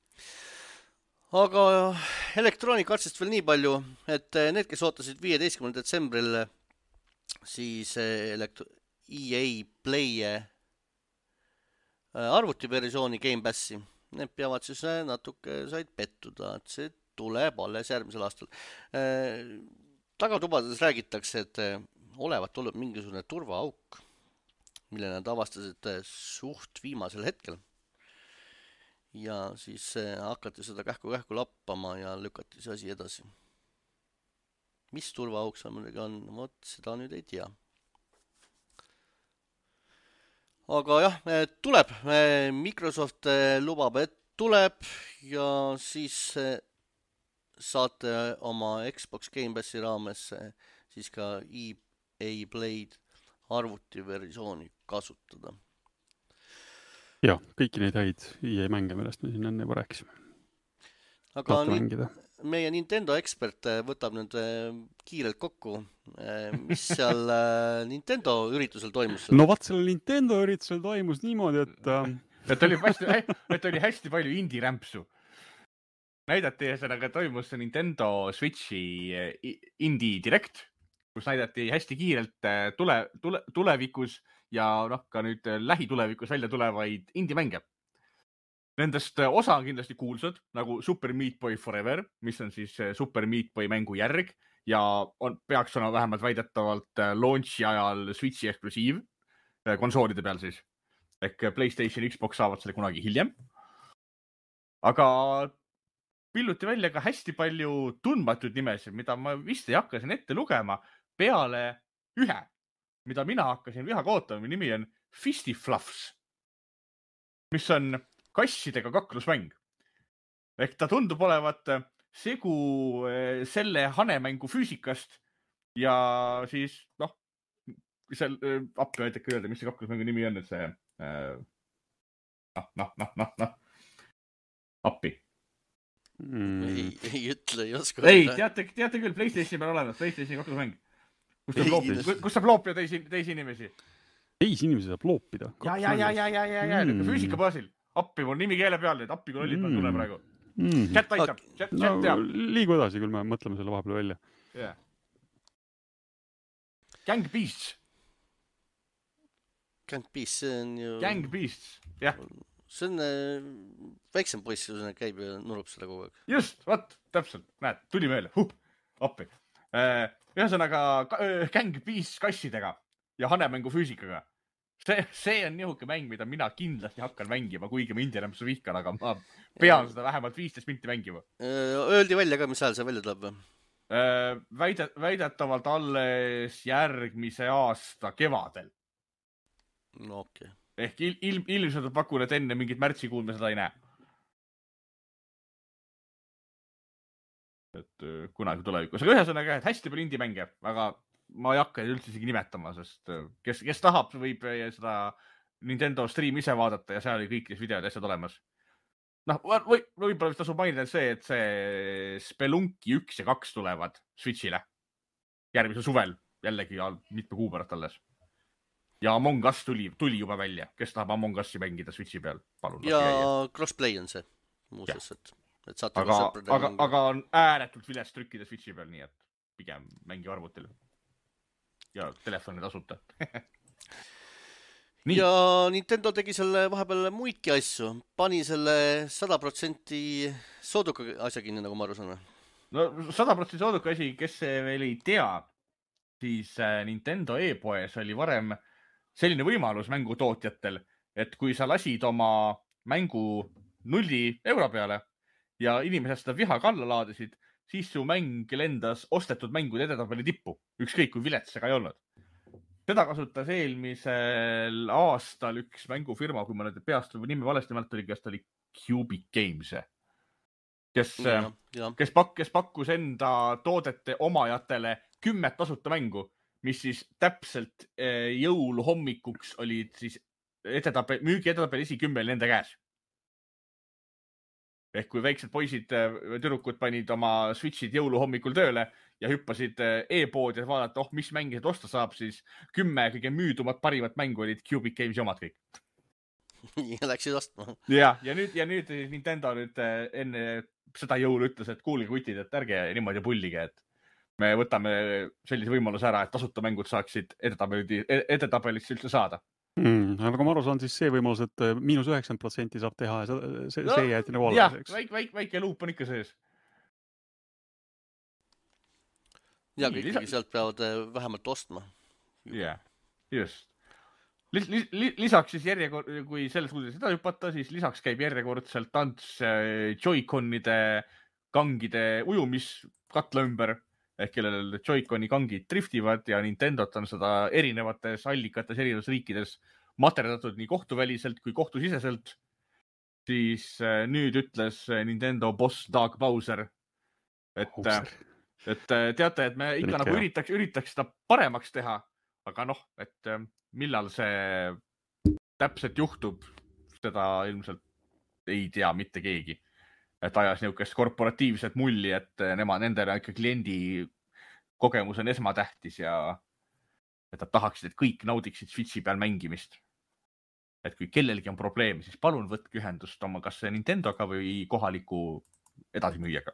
Aga Electronic Artsist veel nii palju, et need, kes ootasid viieteistkümnendal detsembril siis elektro- E A Play arvutiversiooni Game Passi, need peavad siis natuke said pettuda, et see tuleb alles järgmisel aastal. Tagatubades räägitakse, et olevat olnud mingisugune turvaauk, mille nad avastasid suht viimasel hetkel. Ja siis hakati seda kähku-kähku lappama ja lükati see asi edasi. mis turvaauk seal muidugi on, vot seda nüüd ei tea. Aga jah, tuleb, Microsoft lubab, et tuleb ja siis saate oma Xbox Game Passi raames siis ka E A Blade arvutiversiooni kasutada. Jah, kõiki neid häid E A mänge, millest me siin enne juba rääkisime. Aga nii, meie Nintendo ekspert võtab nüüd kiirelt kokku, mis seal Nintendo üritusel toimus. No vaat sellel Nintendo üritusel toimus niimoodi, et... et, oli hästi, et oli hästi palju indie-rämpsu. Näidati, ühesõnaga toimus Nintendo Switchi indie direct, kus näidati hästi kiirelt tule, tule, tulevikus ja noh, ka nüüd lähitulevikus välja tulevaid indie-mänge. Nendest osa on kindlasti kuulsad, nagu Super Meat Boy Forever, mis on siis Super Meat Boy mängu järg ja on, peaks olema vähemalt väidetavalt launchi ajal Switchi eksklusiiv konsoolide peal siis. Ehk PlayStation, Xbox saavad selle kunagi hiljem. Aga pilluti välja ka hästi palju tundmatud nimesid, mida ma vist ei hakka siin ette lugema peale ühe, mida mina hakkasin vihaga ootama. Nimi on Fisty Fluffs, mis on kassidega kaklusmäng. Ehk ta tundub olevat segu selle hanemängu füüsikast ja siis, noh, seal appi aitake öelda, mis see kaklusmängu nimi on, et see noh, noh, noh, noh, noh, appi. Mm. Ei, ei ütle, ei oska. Ei, teate, teate küll, PlayStation peal olemas, PlayStation kaklusmäng. Kus saab loopida, kus saab loopida teisi, teisi inimesi? Teisi inimesi saab loopida? Ja, ja, ja, ja, ja, ja, ja, mm. füüsika baasil. Appi, mul nimi keele peal, et appi kui lollid peal tule praegu. Mm. Chat aitab, chat, chat no, teab. Liigu edasi, küll me mõtleme selle vahepeal välja. Yeah. Gang Beasts. Gang Beasts, see on ju... Gang Beasts, jah. Yeah. See on äh, väiksem poiss, kui käib ja nurub seda kogu aeg. Just, vaat, täpselt, näed, tuli meele, huh, appi. Äh, ühesõnaga, Gang Beasts kassidega ja hanemängu füüsikaga. See, see on nihuke mäng, mida mina kindlasti hakkan mängima, kuigi ma indie-rämpsu vihkan, aga ma pean seda vähemalt viisteist minti mängima. Öeldi välja ka, mis ajal see välja tuleb? Väide, väidetavalt alles järgmise aasta kevadel. No okei. Okay. Ehk il, il, ilmselt pakun, et enne mingit märtsikuud me seda ei näe. Et kunagi tulevikus. Aga ühesõnaga, et hästi palju indie-mänge, aga ma ei hakka üldse isegi nimetama, sest kes, kes tahab, võib seda Nintendo stream ise vaadata ja seal oli kõikides videod asjad olemas. Noh, või, võib-olla vist tasub mainida see, et see Spelunki üks ja kaks tulevad Switchile järgmisel suvel, jällegi mitme kuu pärast alles. Ja Among Us tuli, tuli juba välja. Kes tahab Among Us'i mängida Switchi peal? Palun, ja crossplay on see, muuseas, et, et saate aga, aga, aga on ääretult viles trükkida Switchi peal, nii et pigem mängi arvutil. Ja telefoni tasuta. Ja Nintendo tegi selle vahepeal muidki asju. Pani selle sada protsenti sooduka asja kinni, nagu ma aru saan. No sada protsenti sooduka asi, kes see veel ei tea, siis Nintendo e-poes oli varem selline võimalus mängutootjatel, et kui sa lasid oma mängu nulli euro peale ja inimesed seda viha kalla laadisid, siis su mäng lendas ostetud mängude edetabeli tippu, ükskõik kui vilets see ka ei olnud. Seda kasutas eelmisel aastal üks mängufirma, kui ma nüüd peast või nimi valesti mält oli, kes ta oli Cubic Games, kes, ja, ja. Kes, pak, kes pakkus enda toodete omajatele kümmet tasuta mängu, mis siis täpselt jõulu hommikuks olid siis edetabel, müügi edetabeli esikümmel nende käes. Ehk kui väiksed poisid või tüdrukud panid oma Switchid jõulu hommikul tööle ja hüppasid e-poodi ja vaadata, oh, mis mängised osta saab, siis kümme kõige müüdumat parimat mängu olid Cubic Games'i omad kõik. Ja läksid ostma. Ja, ja nüüd, ja nüüd Nintendo nüüd enne seda jõulu ütles, et kuulge kutid, et ärge niimoodi pullige, et me võtame sellise võimaluse ära, et tasuta mängud saaksid edetabelist üldse saada. Mm, aga ma aru saan siis see võimalus, et miinus üheksakümmend protsenti saab teha ja see, no, see jäeti nagu alles. Jah, väike, väike, väike luup on ikka sees. Ja kõik lisa... sealt peavad vähemalt ostma. Jah, just. Lis, lis, lisaks siis järjekord, kui selles kuudes seda hüpata, siis lisaks käib järjekordselt tants Joy-Conide kangide ujumiskatla ümber. ehk kellel Joy-Coni kangid driftivad ja Nintendot on seda erinevates allikates, erinevates riikides materdatud nii kohtuväliselt kui kohtusiseselt, siis nüüd ütles Nintendo boss Doug Bowser, et, et teate, et me ikka nagu üritaks, üritaks seda paremaks teha, aga noh, et millal see täpselt juhtub, seda ilmselt ei tea mitte keegi. Et ajas niisugust korporatiivset mulli, et nema, nendele ikka kliendi kogemus on esmatähtis ja et nad tahaksid, et kõik naudiksid Switchi peal mängimist. Et kui kellelgi on probleem, siis palun võtke ühendust oma kas Nintendoga või kohaliku edasimüüjaga.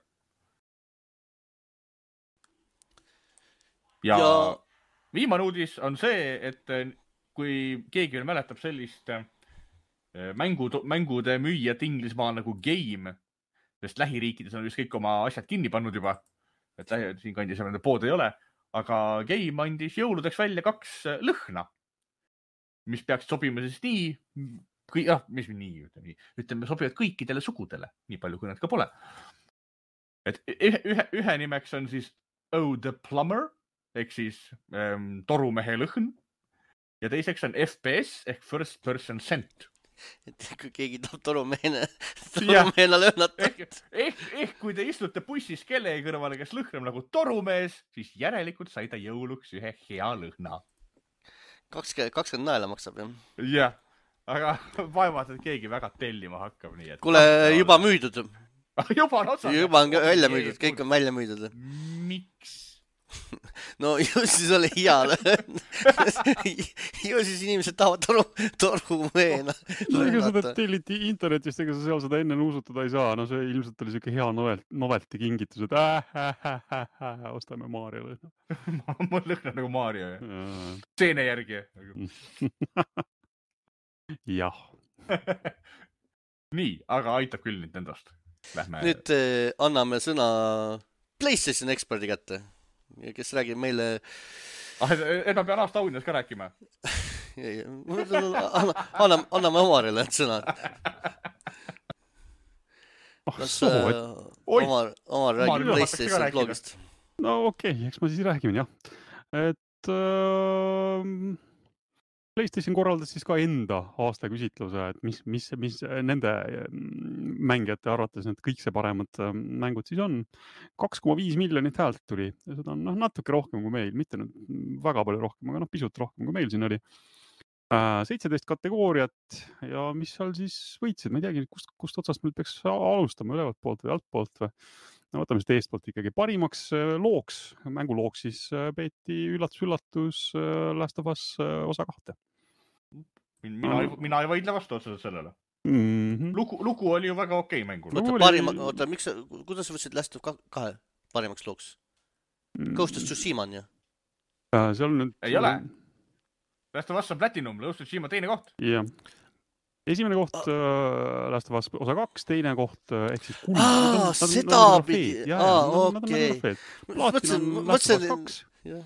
Ja, ja viimane uudis on see, et kui keegi veel mäletab sellist mängu, mängude müüjat Inglismaal nagu Game, sest lähiriikides on vist kõik oma asjad kinni pannud juba, et siin kandis nende pood ei ole, aga Game andis jõuludeks välja kaks lõhna, mis peaks sobima siis nii, kui, ah, mis nii, ütleme, ütleme, sobivad kõikidele sugudele, nii palju kui nad ka pole. Et ühe, ühe nimeks on siis Oh the Plumber, ehk siis ähm, torumehe lõhn, ja teiseks on F P S ehk First Person Scent. Et kui keegi tahab torumehena, torumehena lõhnata. Ehk, ehk, ehk kui te istute bussis kellegi kõrvale, kes lõhnab nagu torumees, siis järelikult sai ta jõuluks ühe hea lõhna. kakskümmend, kakskümmend naela maksab, jah? Jah, aga vaevalt, et keegi väga tellima hakkab. Nii, et Kuule, juba müüdud. juba on otsas. Juba on välja müüdud, kõik on välja müüdud. Miks? No ju siis oli hea. Ju siis inimesed tahavad toru, toru meena. Ega seda telliti internetist, ega sa seal seda enne nuusutada ei saa. No see ilmselt oli siuke hea novelt, novelti kingitus, et äh, äh, äh, äh, ostame Mario lõhna. Mul lõhnab nagu Mario. Seene järgi. Jah. Nii, aga aitab küll Nintendost. Lähme... Nüüd eh, anname sõna PlayStation eksperdi kätte. Ja kes räägib meile... Ah, et ma pean aasta auhinnas ka rääkima. Anname, anname Omarile sõna. Oh, soo, et... Omar, Omar räägib PlayStation blogist. No okei, okay, eks ma siis räägin, jah. Et äh, PlayStation korraldas siis ka enda aasta küsitluse, et mis, mis, mis nende mängijate arvates need kõik see paremad mängud siis on. kaks koma viis miljonit häält tuli ja seda on no, natuke rohkem kui meil, mitte nüüd väga palju rohkem, aga noh, pisut rohkem kui meil siin oli. seitseteist kategooriat ja mis seal siis võitsid, ma ei teagi, kust, kust otsast meil peaks alustama, ülevalt poolt või alt poolt või. No, võtame siis teist poolt ikkagi parimaks looks, mängulooks siis peeti üllatus-üllatus Last of Us osa kahte. Mina, no. mina ei vaidle vastu otseselt sellele. Mm-hmm. Lugu, lugu oli ju väga okei mängul. Oota, parima, oota, miks, kuidas sa võtsid Last of kahe parimaks looks? Ghost of Tsushima on ju? See on nüüd... Ei ole. Last of Us on Platinum, Ghost of Tsushima teine koht. Jah. Esimene koht uh, Last of Us osa kaks, teine koht uh, ehk siis kuld. Aa, seda pidi. Aa, okei. Plaatin on Last of Us kaks.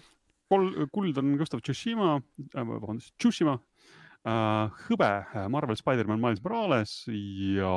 Kuld on Ghost of Tsushima, vabandust, Tsushima. Uh, hõbe Marvel Spider-Man Miles Morales ja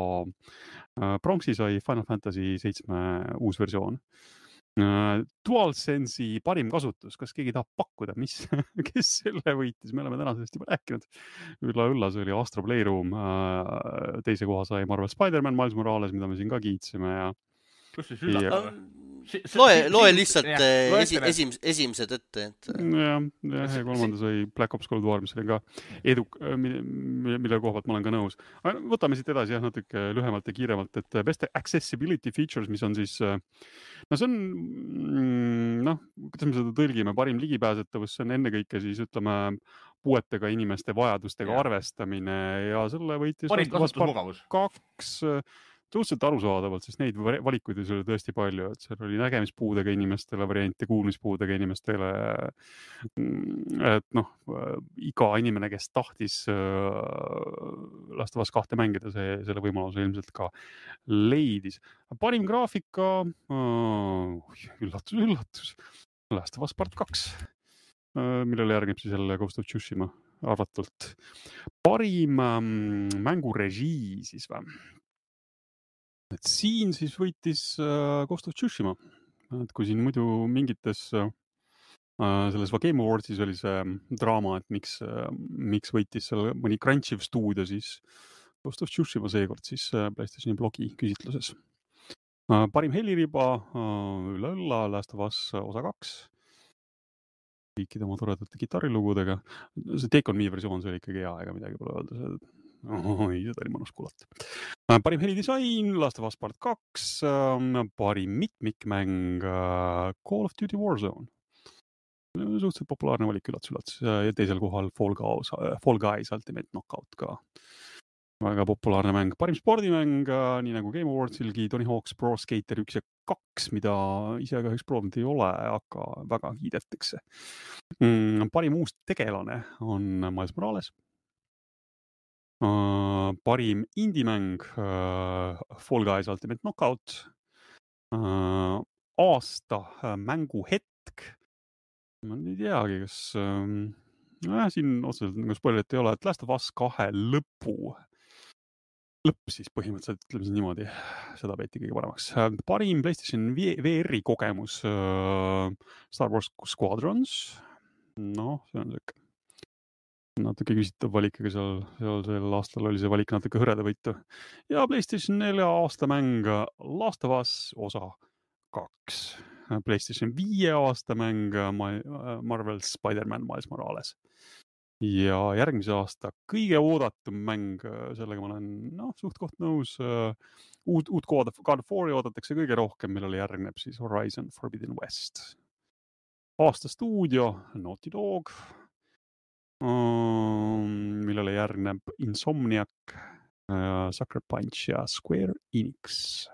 uh, pronksi sai Final Fantasy seitse uus versioon. Uh, DualSense'i parim kasutus, kas keegi tahab pakkuda, mis, kes selle võitis, me oleme täna sellest juba rääkinud. Ülla Õllas oli Astro Playroom, uh, teise koha sai Marvel Spider-Man Miles Morales, mida me siin ka kiitsime ja... Kus siis üllatab? Loe, loe lihtsalt ja, esi, esims, esimesed ette. Et... Ja, ja, ja kolmandas oli Black Ops Cold War, mis oli ka eduk, mille koha pealt ma olen ka nõus. Võtame siit edasi jah, natuke lühemalt ja kiiremalt, et best accessibility features, mis on siis, no see on, noh, kuidas me seda tõlgime, parim ligipääsetavus, see on ennekõike siis, ütleme, puuetega inimeste vajadustega ja. Arvestamine ja selle võitis parim kasutusmugavus. Kaks suhteliselt arusaadavalt, sest neid valikuid oli tõesti palju, et seal oli nägemispuudega inimestele variante, kuulmispuudega inimestele, et noh, iga inimene, kes tahtis Last of Us kahte mängida, see, selle võimaluse ilmselt ka leidis. Parim graafika, üllatus, üllatus, Last of Us part kaks, millele järgneb siis jälle Ghost of Tsushima arvatult. Parim mängurežii siis või? Et siin siis võitis uh, Ghost of Tsushima. et kui siin muidu mingites äh, selles Game Awardsis oli see draama, et miks, äh, miks võitis seal mõni Crunchiv stuudio, siis Ghost of Tsushima seekord siis äh, PlayStationi blogi küsitluses. Äh, parim heliriba äh, üle õlla, Last of Us osa kaks. Kõikide oma toredate kitarrilugudega. See Take On Me versioon, see oli ikkagi hea, ega midagi pole öelda. See... Oi, seda oli mõnus kuulata. Äh, parim helidisain, Last of Us part kaks, äh, parim mitmikmäng äh, Call of Duty Warzone. Suhteliselt populaarne valik üllatus-üllatus ja teisel kohal Fall Guys, Fall Guys Ultimate Knockout ka. Väga populaarne mäng. Parim spordimäng, nii nagu Game Awardsilgi, Tony Hawk's Pro Skater üks ja kaks, mida ise kahjuks proovinud ei ole, aga väga kiidetakse. Parim uus tegelane on Miles Morales. Parim indie-mäng Fall Guys Ultimate Knockout. Aasta mängu hetk. Ma ei teagi, kas äh, siin otseselt nagu spoilerit ei ole, et Last of Us kahe lõpu lõpp siis põhimõtteliselt, ütleme siis niimoodi, seda peeti kõige paremaks. Parim PlayStation V R-i kogemus äh, Star Wars Squadrons. No, see on siuke natuke küsitav valik, aga seal, seal sel aastal oli see valik natuke hõreda võitu. Ja PlayStation nelja aasta mäng Last of Us osa kaks. PlayStation viie aasta mäng Marvel Spider-Man Miles Morales. Ja järgmise aasta kõige oodatum mäng, sellega ma olen no, suht koht nõus. Uut, uut God of War'i oodatakse kõige rohkem, millele järgneb siis Horizon Forbidden West. Aasta stuudio Naughty Dog, millele järgneb Insomniac, Sucker Punch ja Square Enix.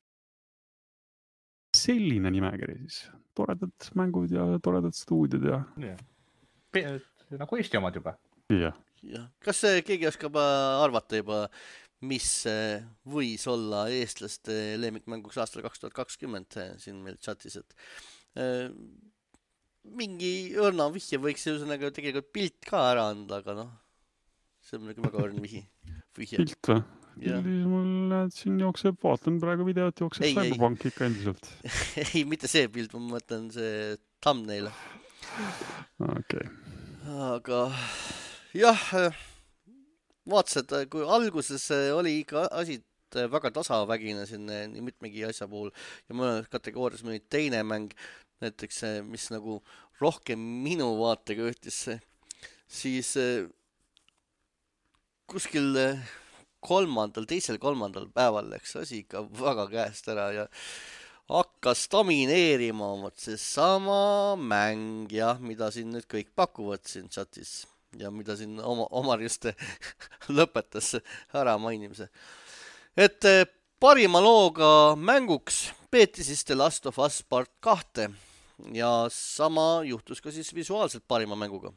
Selline nimekiri siis. Toredad mängud ja toredad stuudiod ja... ja. Pe- nagu Eesti omad juba. Ja. Ja. Kas keegi oskab arvata juba, mis võis olla eestlaste lemmikmänguks aastal kaks tuhat kakskümmend siin meil chatis, et äh, mingi õrna vihje võiks ühesõnaga tegelikult pilt ka ära anda, aga noh, see on väga õrn vihje. Pilt või? Ja. Mul näed, siin jookseb, vaatan praegu videot, jookseb Cyberpunk ikka endiselt. Ei, mitte see pilt, ma mõtlen see thumbnail. Okay. Aga jah, vaatasin, et kui alguses oli ikka asi väga tasavägine siin nii mitmegi asja puhul ja mõnes kategoorias mõni teine mäng, näiteks mis nagu rohkem minu vaatega ühtis, siis kuskil kolmandal, teisel kolmandal päeval läks asi ikka väga käest ära ja hakkas domineerima omad see sama mäng, jah, mida siin nüüd kõik pakuvad siin chatis ja mida siin oma, Omar just lõpetas ära mainimise. Et parima looga mänguks peeti siis The Last of Us part kahte ja sama juhtus ka siis visuaalselt parima mänguga.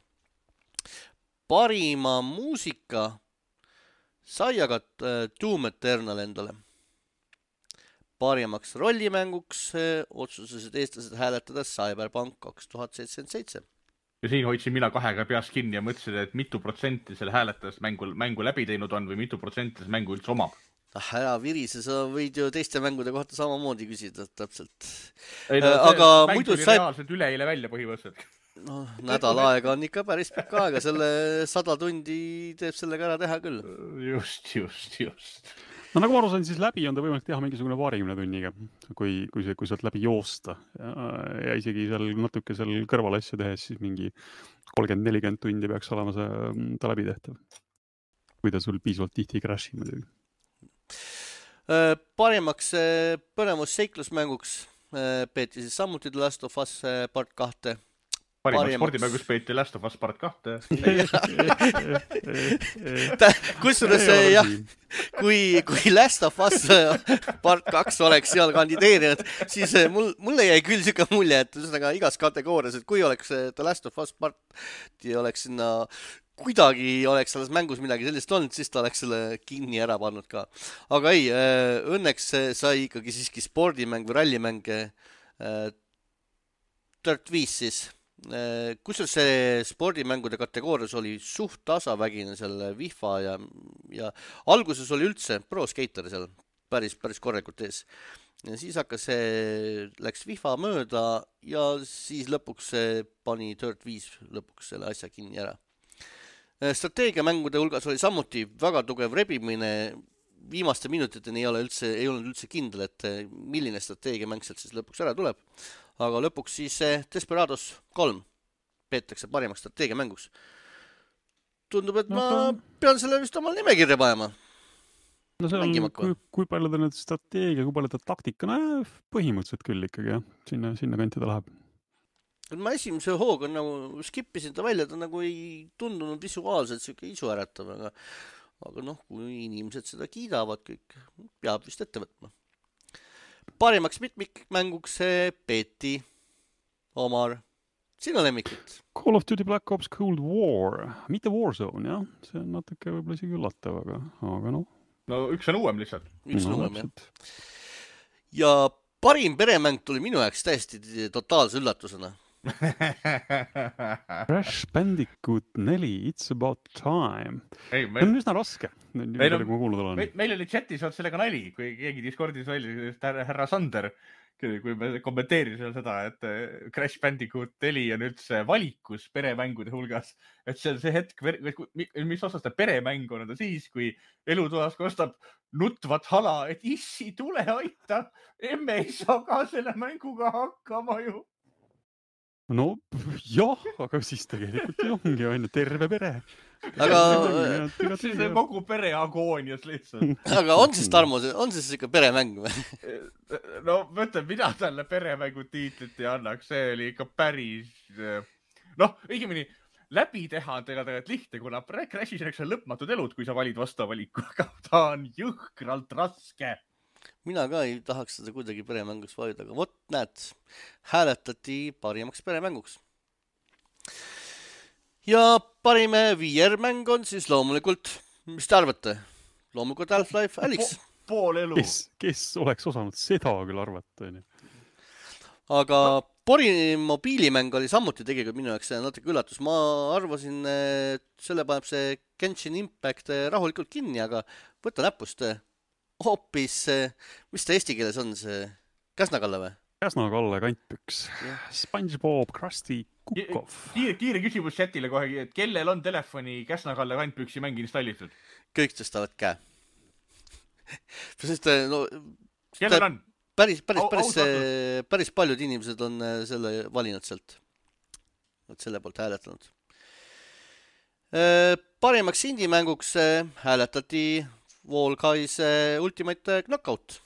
Parima muusika sai aga Doom Eternal endale. Parimaks rollimänguks otsusesid eestlased hääletada Cyberpunk kaks tuhat seitsekümmend seitse. Ja siin hoidsin mina kahega peast kinni ja mõtlesin, et mitu protsenti selle hääletajast mängu, mängu läbi teinud on või mitu protsenti see mängu üldse omab. Ah, ära virise, sa võid ju teiste mängude kohta samamoodi küsida täpselt. Ei, no, see aga mäng tuli sai... reaalselt üle eile välja põhimõtteliselt. No, nädal aega on ikka päris pikk aega, selle sada tundi teeb sellega ära teha küll. Just, just, just. No nagu ma aru sain, siis läbi on ta võimalik teha mingisugune paarikümne tunniga, kui, kui, see, kui sealt läbi joosta. Ja, ja isegi seal natuke seal kõrval asju tehes, siis mingi kolmkümmend nelikümmend tundi peaks olema see ta läbi tehtav. Kui ta sul piisavalt tihti crashi muidugi. Parimaks põnemus seiklusmänguks peeti siis samuti The Last of Us part kahte. Parimaks spordimängus peeti Last of Us part kahte. Kusjuures jah, kui, kui Last of Us part kaks oleks seal kandideerinud, siis mul, mulle jäi küll siuke mulje, et ühesõnaga igas kategoorias, et kui oleks The Last of Us part oleks sinna kuidagi oleks selles mängus midagi sellist olnud, siis ta oleks selle kinni ära pannud ka. Aga ei, õnneks sai ikkagi siiski spordimäng või rallimäng Dirt viis siis. Kusjuures see spordimängude kategoorias oli suht tasavägine seal FIFA ja, ja alguses oli üldse Pro Skater seal päris, päris korrekult ees. Ja siis hakkas see, läks vihva mööda ja siis lõpuks see pani Dirt viis lõpuks selle asja kinni ära. Strateegiamängude hulgas oli samuti väga tugev rebimine. Viimaste minutiteni ei ole üldse, ei olnud üldse kindel, et milline strateegiamäng sealt siis lõpuks ära tuleb. Aga lõpuks siis Desperados kolm peetakse parimaks strateegiamänguks. Tundub, et ma pean selle vist omal nimekirja panema. No see on, kui, kui palju ta nüüd strateegia, kui palju ta taktika, no põhimõtteliselt küll ikkagi, jah. Sinna, sinna kanti ta läheb. Ma esimese hooga nagu skippisin ta välja, ta nagu ei tundunud visuaalselt siuke isu äratav, aga, aga noh, kui inimesed seda kiidavad kõik, peab vist ette võtma. Parimaks mitmikmänguks peeti Omar. Sina lemmikid? Call of Duty Black Ops Cold War. Mitte Warzone, jah. See on natuke võib-olla isegi üllatav, aga, aga noh. No üks on uuem lihtsalt. Üks on uuem, jah. Ja parim peremäng tuli minu jaoks täiesti totaalse üllatusena. Crash Bandicoot neli, It's About Time. Ei, meil... See on üsna raske. Meil, on, meil, meil oli chatis olnud sellega nali, kui keegi Discordis oli härra Sander, kui me kommenteerisime seda, et Crash Bandicoot neli on üldse valikus peremängude hulgas. Et see on see hetk, mis osastab peremäng on siis, kui elutoas kostab nutvat hala, et issi, tule aita. Emme ei saa ka selle mänguga hakkama ju. No jah, aga siis tegelikult ongi ainult terve pere. Aga siis on kogu pere agoonias lihtsalt. Aga on siis, Tarmo, on siis ikka peremäng või? No mõtlen, mina talle peremängu tiitlit ei annaks, see oli ikka päris... Noh, õigemini läbi teha on tegelikult lihtne, kuna Crashis on lõpmatud elud, kui sa valid vastu valiku, aga ta on jõhkralt raske. Mina ka ei tahaks seda kuidagi peremänguks valida, aga vot näed, hääletati parimaks peremänguks. Ja parime V R-mäng on siis loomulikult, mis te arvate? Loomulikult Half-Life Alyx. Po pool elu. Kes, kes oleks osanud seda küll arvata? Aga parim mobiilimäng oli samuti tegelikult minu jaoks natuke üllatus. Ma arvasin, et selle paneb see Genshin Impact rahulikult kinni, aga võta näpust hoopis, mis ta eesti keeles on see? Käsnakalle või? Käsnakalle kantpüks. SpongeBob, Krusty, Kukov. Kiire, kiire küsimus chatile kohe, et kellel on telefoni Käsnakalle kantpüksi mäng installitud? Kõik tõstavad käe. Sest, no, kellel on? Päris, päris, päris, päris paljud inimesed on selle valinud sealt. Et selle poolt hääletanud. Parimaks indie-mänguks hääletati Fall Guys Ultimate Knockout.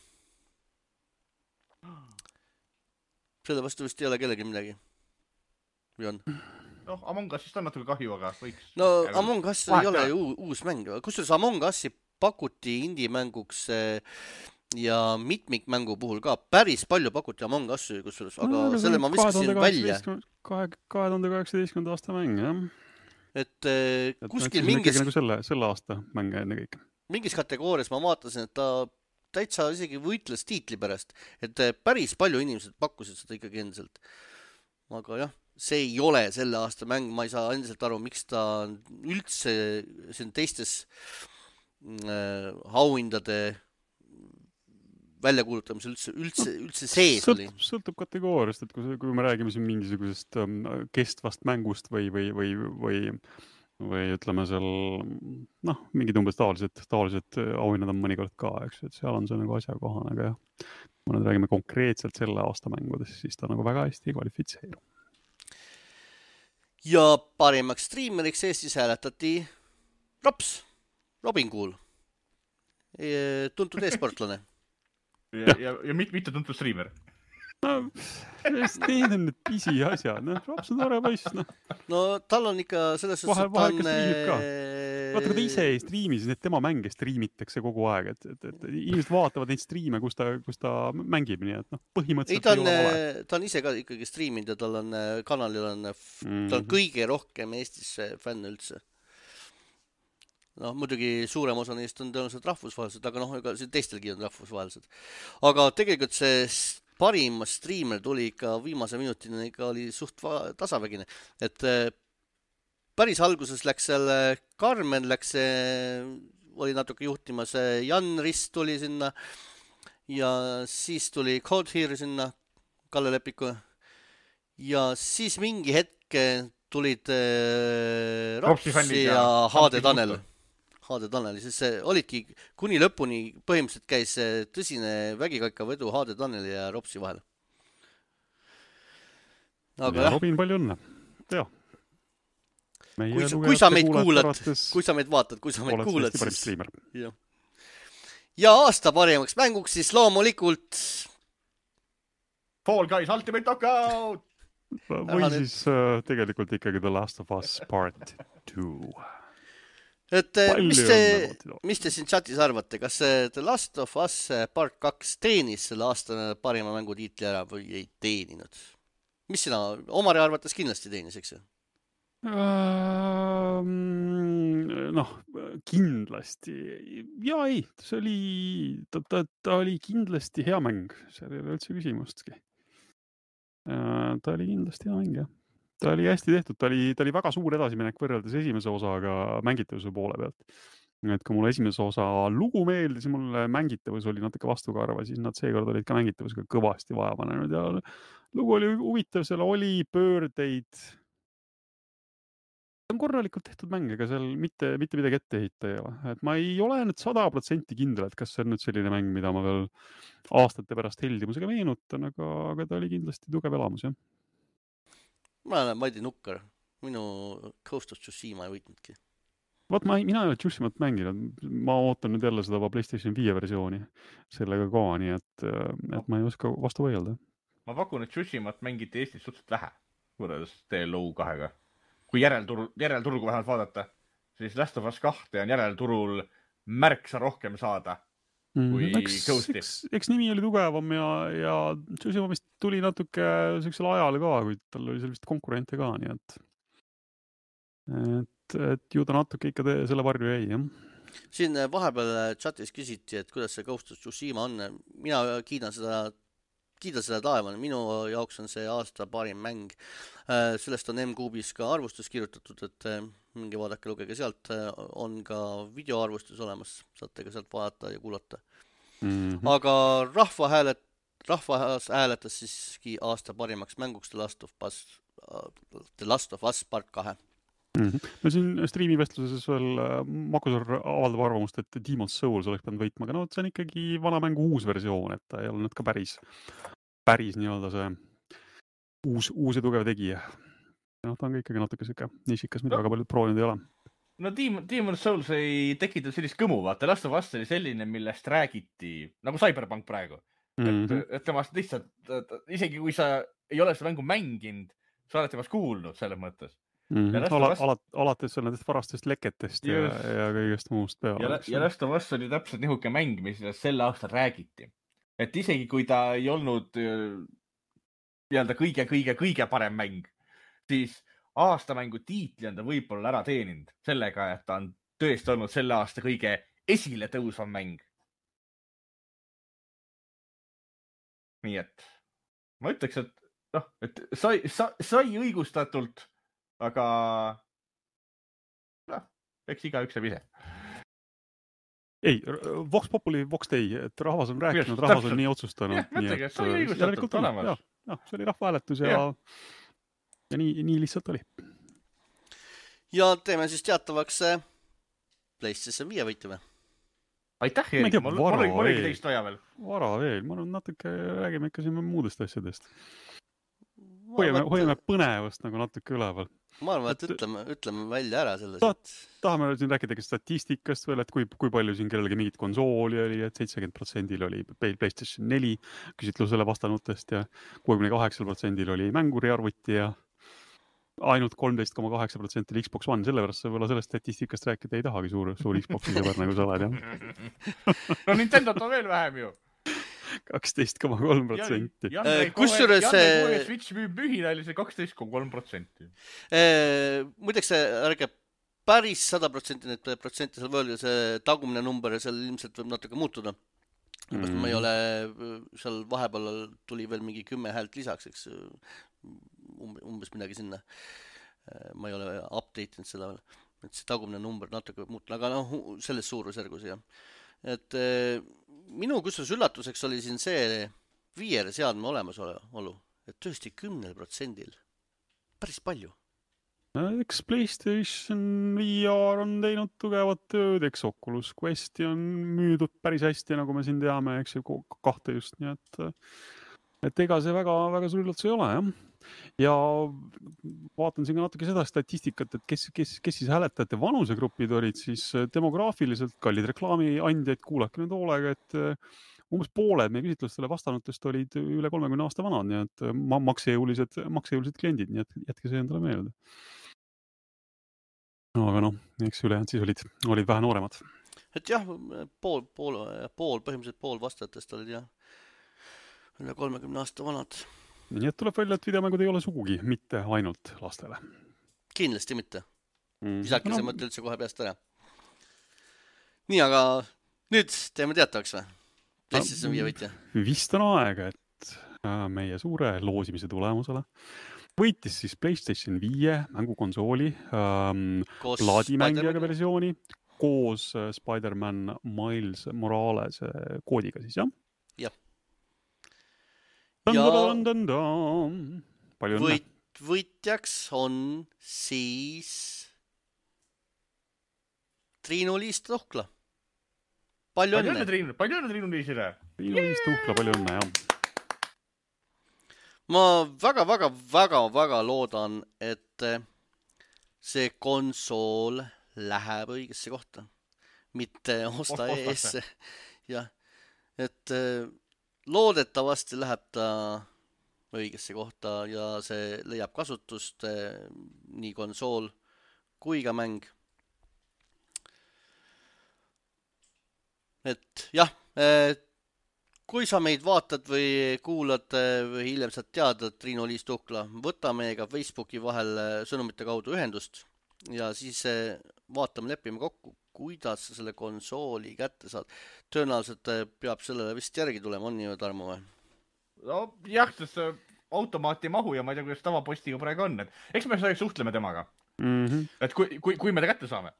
Selle vastu vist ei ole kellegi midagi. Või on? No, Among Usist on natuke kahju, aga võiks... No, Among Us ei ole ju uus mäng. Kusjuures Among Usi pakuti indie-mänguks ja mitmikmängu puhul ka päris palju pakuti Among Usi, kusjuures, aga no, selle ma viskasin välja. kahe tuhande kaheksateistkümnenda aasta mäng, jah. Et, et kuskil mingis... Nagu selle, selle aasta mäng enne kõik. Mingis kategoorias ma vaatasin, et ta täitsa isegi võitles tiitli pärast, et päris palju inimesed pakkusid seda ikkagi endiselt. Aga jah, see ei ole selle aasta mäng, ma ei saa endiselt aru, miks ta üldse siin teistes äh, auhindade väljakuulutamise üldse, üldse, üldse sees Sõlt, oli. Sõltub kategooriast, et kui, kui me räägime siin mingisugusest um, kestvast mängust või, või, või, või või ütleme seal, noh, mingid umbes taolised, taolised auhinnad on mõnikord ka, eks, et seal on see nagu asjakohane, aga jah, kui me räägime konkreetselt selle aasta mängudest, siis ta nagu väga hästi kvalifitseeru. Ja parimaks streameriks Eestis hääletati Rops, Robin Cool, tuntud e-sportlane. ja, ja, ja mit, mitte tuntud streamer. No, need on need pisi asjad, noh, Rops on tore poiss, noh. No tal on ikka selles vahe, vahe ikka striimib ka. Vaata, kui ta ise ei striimi, siis need tema mänge striimitakse kogu aeg, et, et, et inimesed vaatavad neid striime, kus ta, kus ta mängib, nii et noh, põhimõtteliselt ei, ta on, ei ole ta on ise ka ikkagi striiminud ja tal on kanalil on, mm-hmm. ta on kõige rohkem Eestis fänn üldse. Noh, muidugi suurem osa neist on tõenäoliselt rahvusvahelised, aga noh, ega teistelgi on rahvusvahelised. Aga tegelikult see parim streamer tuli ikka viimase minutini, ikka oli suht tasavägine. Et päris alguses läks seal Carmen, läks, oli natuke juhtimas, Jan Rist tuli sinna ja siis tuli Code Fear sinna Kalle Lepiku ja siis mingi hetk tulid äh, Ropsi ja H D Tanel. H D Tanel, siis see olidki kuni lõpuni põhimõtteliselt käis tõsine vägikaikavedu H D Taneli ja Ropsi vahel. Aga ja jah. Robin, palju õnne. Jah. Kui, kui sa meid kuulad, kui sa meid vaatad, kui sa meid kuulad, siis... Ja. ja aasta parimaks mänguks siis loomulikult Fall Guys Ultimate Knockout! Või siis uh, tegelikult ikkagi The Last of Us Part two. Et mis te, mis te siin chatis arvate, kas The Last of Us Part two teenis selle aasta parima mängu tiitli ära või ei teeninud? Mis sina, Omari arvates kindlasti teenis, eks ju? Uh, noh, kindlasti. Ja ei, see oli, ta, ta, ta oli kindlasti hea mäng. See ei ole üldse küsimustki. Uh, ta oli kindlasti hea mäng, jah. Ta oli hästi tehtud, ta oli, ta oli väga suur edasiminek võrreldes esimese osaga mängitavuse poole pealt. Et kui mulle esimese osa lugu meeldis, mulle mängitavus oli natuke vastukarva, siis nad seekord olid ka mängitavusega kõvasti vaja panenud ja lugu oli huvitav, seal oli pöördeid. On korralikult tehtud mäng, ega seal mitte, mitte midagi ette heita ei ole. Et ma ei ole nüüd sada protsenti kindel, et kas see on nüüd selline mäng, mida ma veel aastate pärast heldimusega meenutan, aga, aga ta oli kindlasti tugev elamus, jah. Ma olen Maidi Nukkar. Minu Ghost of Tsushima ei võitnudki. Vaat ma, mina ei ole Tsushimat mänginud. Ma ootan nüüd jälle seda PlayStation viie versiooni sellega ka, nii et, et ma ei oska vastu võidelda. Ma pakun, et Tsushimat mängiti Eestis suhteliselt vähe, võrreldes T L O kahega. Kui järelturul, järelturgu vähemalt vaadata, siis Last of Us kahte on järelturul märksa rohkem saada kui mm, eks, Ghosti. Eks, eks nimi oli tugevam ja, ja Tsushima vist tuli natuke sellisel ajal ka, kui tal oli sellist konkurente ka, nii et, et, et ju ta natuke ikka te, selle varju jäi, jah. Siin vahepeal chatis küsiti, et kuidas see Ghost of Tsushima on. Mina kiidan seda kiida seda taevana. Minu jaoks on see aasta parim mäng. Sellest on M-Kuubis ka arvustus kirjutatud, et mingi vaadake, lugege sealt. On ka videoarvustus olemas, saate ka sealt vaadata ja kuulata. Mm-hmm. Aga rahva häälet, rahva hääletas siiski aasta parimaks mänguks The Last of Us, The Last of Us Part two. Mm-hmm. No siin striimivestluses veel Makusar avaldab arvamust, et Demon's Souls oleks pidanud võitma, aga no see on ikkagi vana mängu uus versioon, et ta ei ole nüüd ka päris, päris nii-öelda see uus, uus ja tugev tegija. No ta on ikkagi natuke siuke nišikas, mida no. väga paljud proovinud ei ole. No Demon's Souls ei tekita sellist kõmu, vaata. Last of Us oli selline, millest räägiti, nagu Cyberpunk praegu. Mm-hmm. Et, et temast lihtsalt, isegi kui sa ei ole seda mängu mänginud, sa oled temast kuulnud selles mõttes. Mm-hmm. Ala, Us... alat, alates nendest varastest leketest ja, ja kõigest muust peale. Ja, ja Last of Us oli täpselt nihuke mäng, mis selle aastal räägiti. Et isegi kui ta ei olnud nii-öelda kõige, kõige, kõige parem mäng, siis aastamängu tiitli on ta võib-olla ära teeninud sellega, et ta on tõesti olnud selle aasta kõige esile tõusvam mäng. Nii et ma ütleks, et, noh, et sai, sai, sai õigustatult, aga noh, eks iga üks saab ise. Ei, Vox Populi, Vox Dei, et rahvas on rääkinud, Just, rahvas on nii otsustanud. Jah, mõtlegi, et sai õigustatult olemas. Ja, ja, see oli rahvahääletus ja, ja. ja nii, nii lihtsalt oli. Ja teeme siis teatavaks PlayStation viie võitime. Aitäh, Erik, mul oligi teist vaja veel. Vara veel, ma olen natuke, räägime ikka siin muudest asjadest. Hoiame, hoiame põnevust nagu natuke üleval. Ma arvan, et ütleme, ütleme välja ära selles. Ta, tahame siin rääkida statistikast veel, et kui, kui palju siin kellelgi mingit konsooli oli, et seitsekümmend protsenti oli PlayStation neli küsitlusele vastanutest ja kuuekümne kaheksa protsenti oli mänguri arvuti ja ainult kolmteist koma kaheksa protsenti oli Xbox One, sellepärast võib-olla sellest statistikast rääkida ei tahagi suur, suur Xbox'i sõber nagu sa oled, jah. No Nintendot on veel vähem ju. kaksteist koma kolm protsenti. Kusjuures Janne Switch müüb mühina oli see kaksteist koma kolm protsenti. Muideks ärge päris sada protsenti need protsenti seal võelda, see tagumine number seal ilmselt võib natuke muutuda. Mm. Ma ei ole, seal vahepeal tuli veel mingi kümme häält lisaks, eks umbes midagi sinna. Ma ei ole update'inud seda veel, et see tagumine number natuke võib muutuda, aga noh, selles suurusjärgus jah. Et minu kustus üllatuseks oli siin see viiere seadme olemasolu, et tõesti kümnel protsendil. Päris palju. Eks PlayStation V R on teinud tugevat tööd, eks Oculus Questi on müüdud päris hästi, nagu me siin teame, eks ju kahte just, nii et, et ega see väga, väga suur üllatus ei ole, jah. Ja vaatan siin ka natuke seda statistikat, et kes, kes, kes siis hääletajate vanusegrupid olid, siis demograafiliselt kallid reklaamiandjaid, kuulake nüüd hoolega, et umbes pooled meie küsitlustele vastanutest olid üle kolmekümne aasta vanad, nii et maksejõulised, maksejõulised kliendid, nii et jätke see endale meelde. No, aga noh, eks ülejäänud siis olid, olid vähe nooremad. Et jah, pool, pool, pool, põhimõtteliselt pool vastajatest olid jah üle kolmekümne aasta vanad. Nii et tuleb välja, et videomängud ei ole sugugi, mitte ainult lastele. Kindlasti mitte. Mm. Visake no. see mõte üldse kohe peast ära. Nii, aga nüüd teeme teatavaks või? PlayStation viie võitja. Vist on aega, et meie suure loosimise tulemusele võitis siis PlayStation viie mängukonsooli ähm, plaadimängijaga versiooni koos Spider-Man Miles Morales koodiga siis, jah? Jah. Ja võit, võitjaks on siis Triinu Liist Tuhkla. Palju õnne. Palju õnne Triinu Liisile. Triinu Liist Tuhkla, palju õnne, jah. Ma väga, väga, väga, väga loodan, et see konsool läheb õigesse kohta. Mitte osta eesse. Ja, et loodetavasti läheb ta õigesse kohta ja see leiab kasutust nii konsool kui ka mäng. Et jah, kui sa meid vaatad või kuulad või hiljem saad teada, Triinu Liis Tuhkla, võta meiega Facebooki vahel sõnumite kaudu ühendust ja siis vaatame, lepime kokku, kuidas sa selle konsooli kätte saad. Tõenäoliselt peab sellele vist järgi tulema, on nii ju, Tarmo või? No jah, sest automaati mahu ja ma ei tea, kuidas tavapostiga praegu on. Et eks me suhtleme temaga. Mm-hmm. Et kui, kui, kui me ta kätte saame.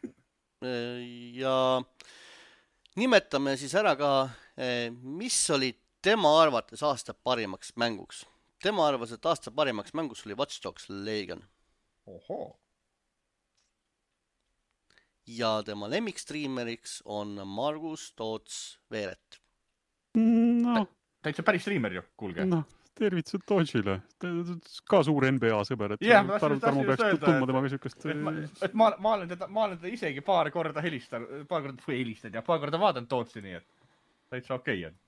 Ja nimetame siis ära ka, mis oli tema arvates aasta parimaks mänguks. Tema arvas, et aasta parimaks mänguks oli Watch Dogs Legion. Ohoo. Ja tema lemmikstriimeriks on Margus Toots Veeret. No. Täitsa päris striimer ju, kuulge. No, tervitused Dodge'ile. Ka suur N B A sõber, et yeah, Tarmo, Tarmo peaks tundma temaga sükest. Et, ma, et ma, ma, olen teda, ma olen teda isegi paar korda helistanud, paar korda või helistanud ja paar korda vaadanud Tootsi, nii et täitsa okei on.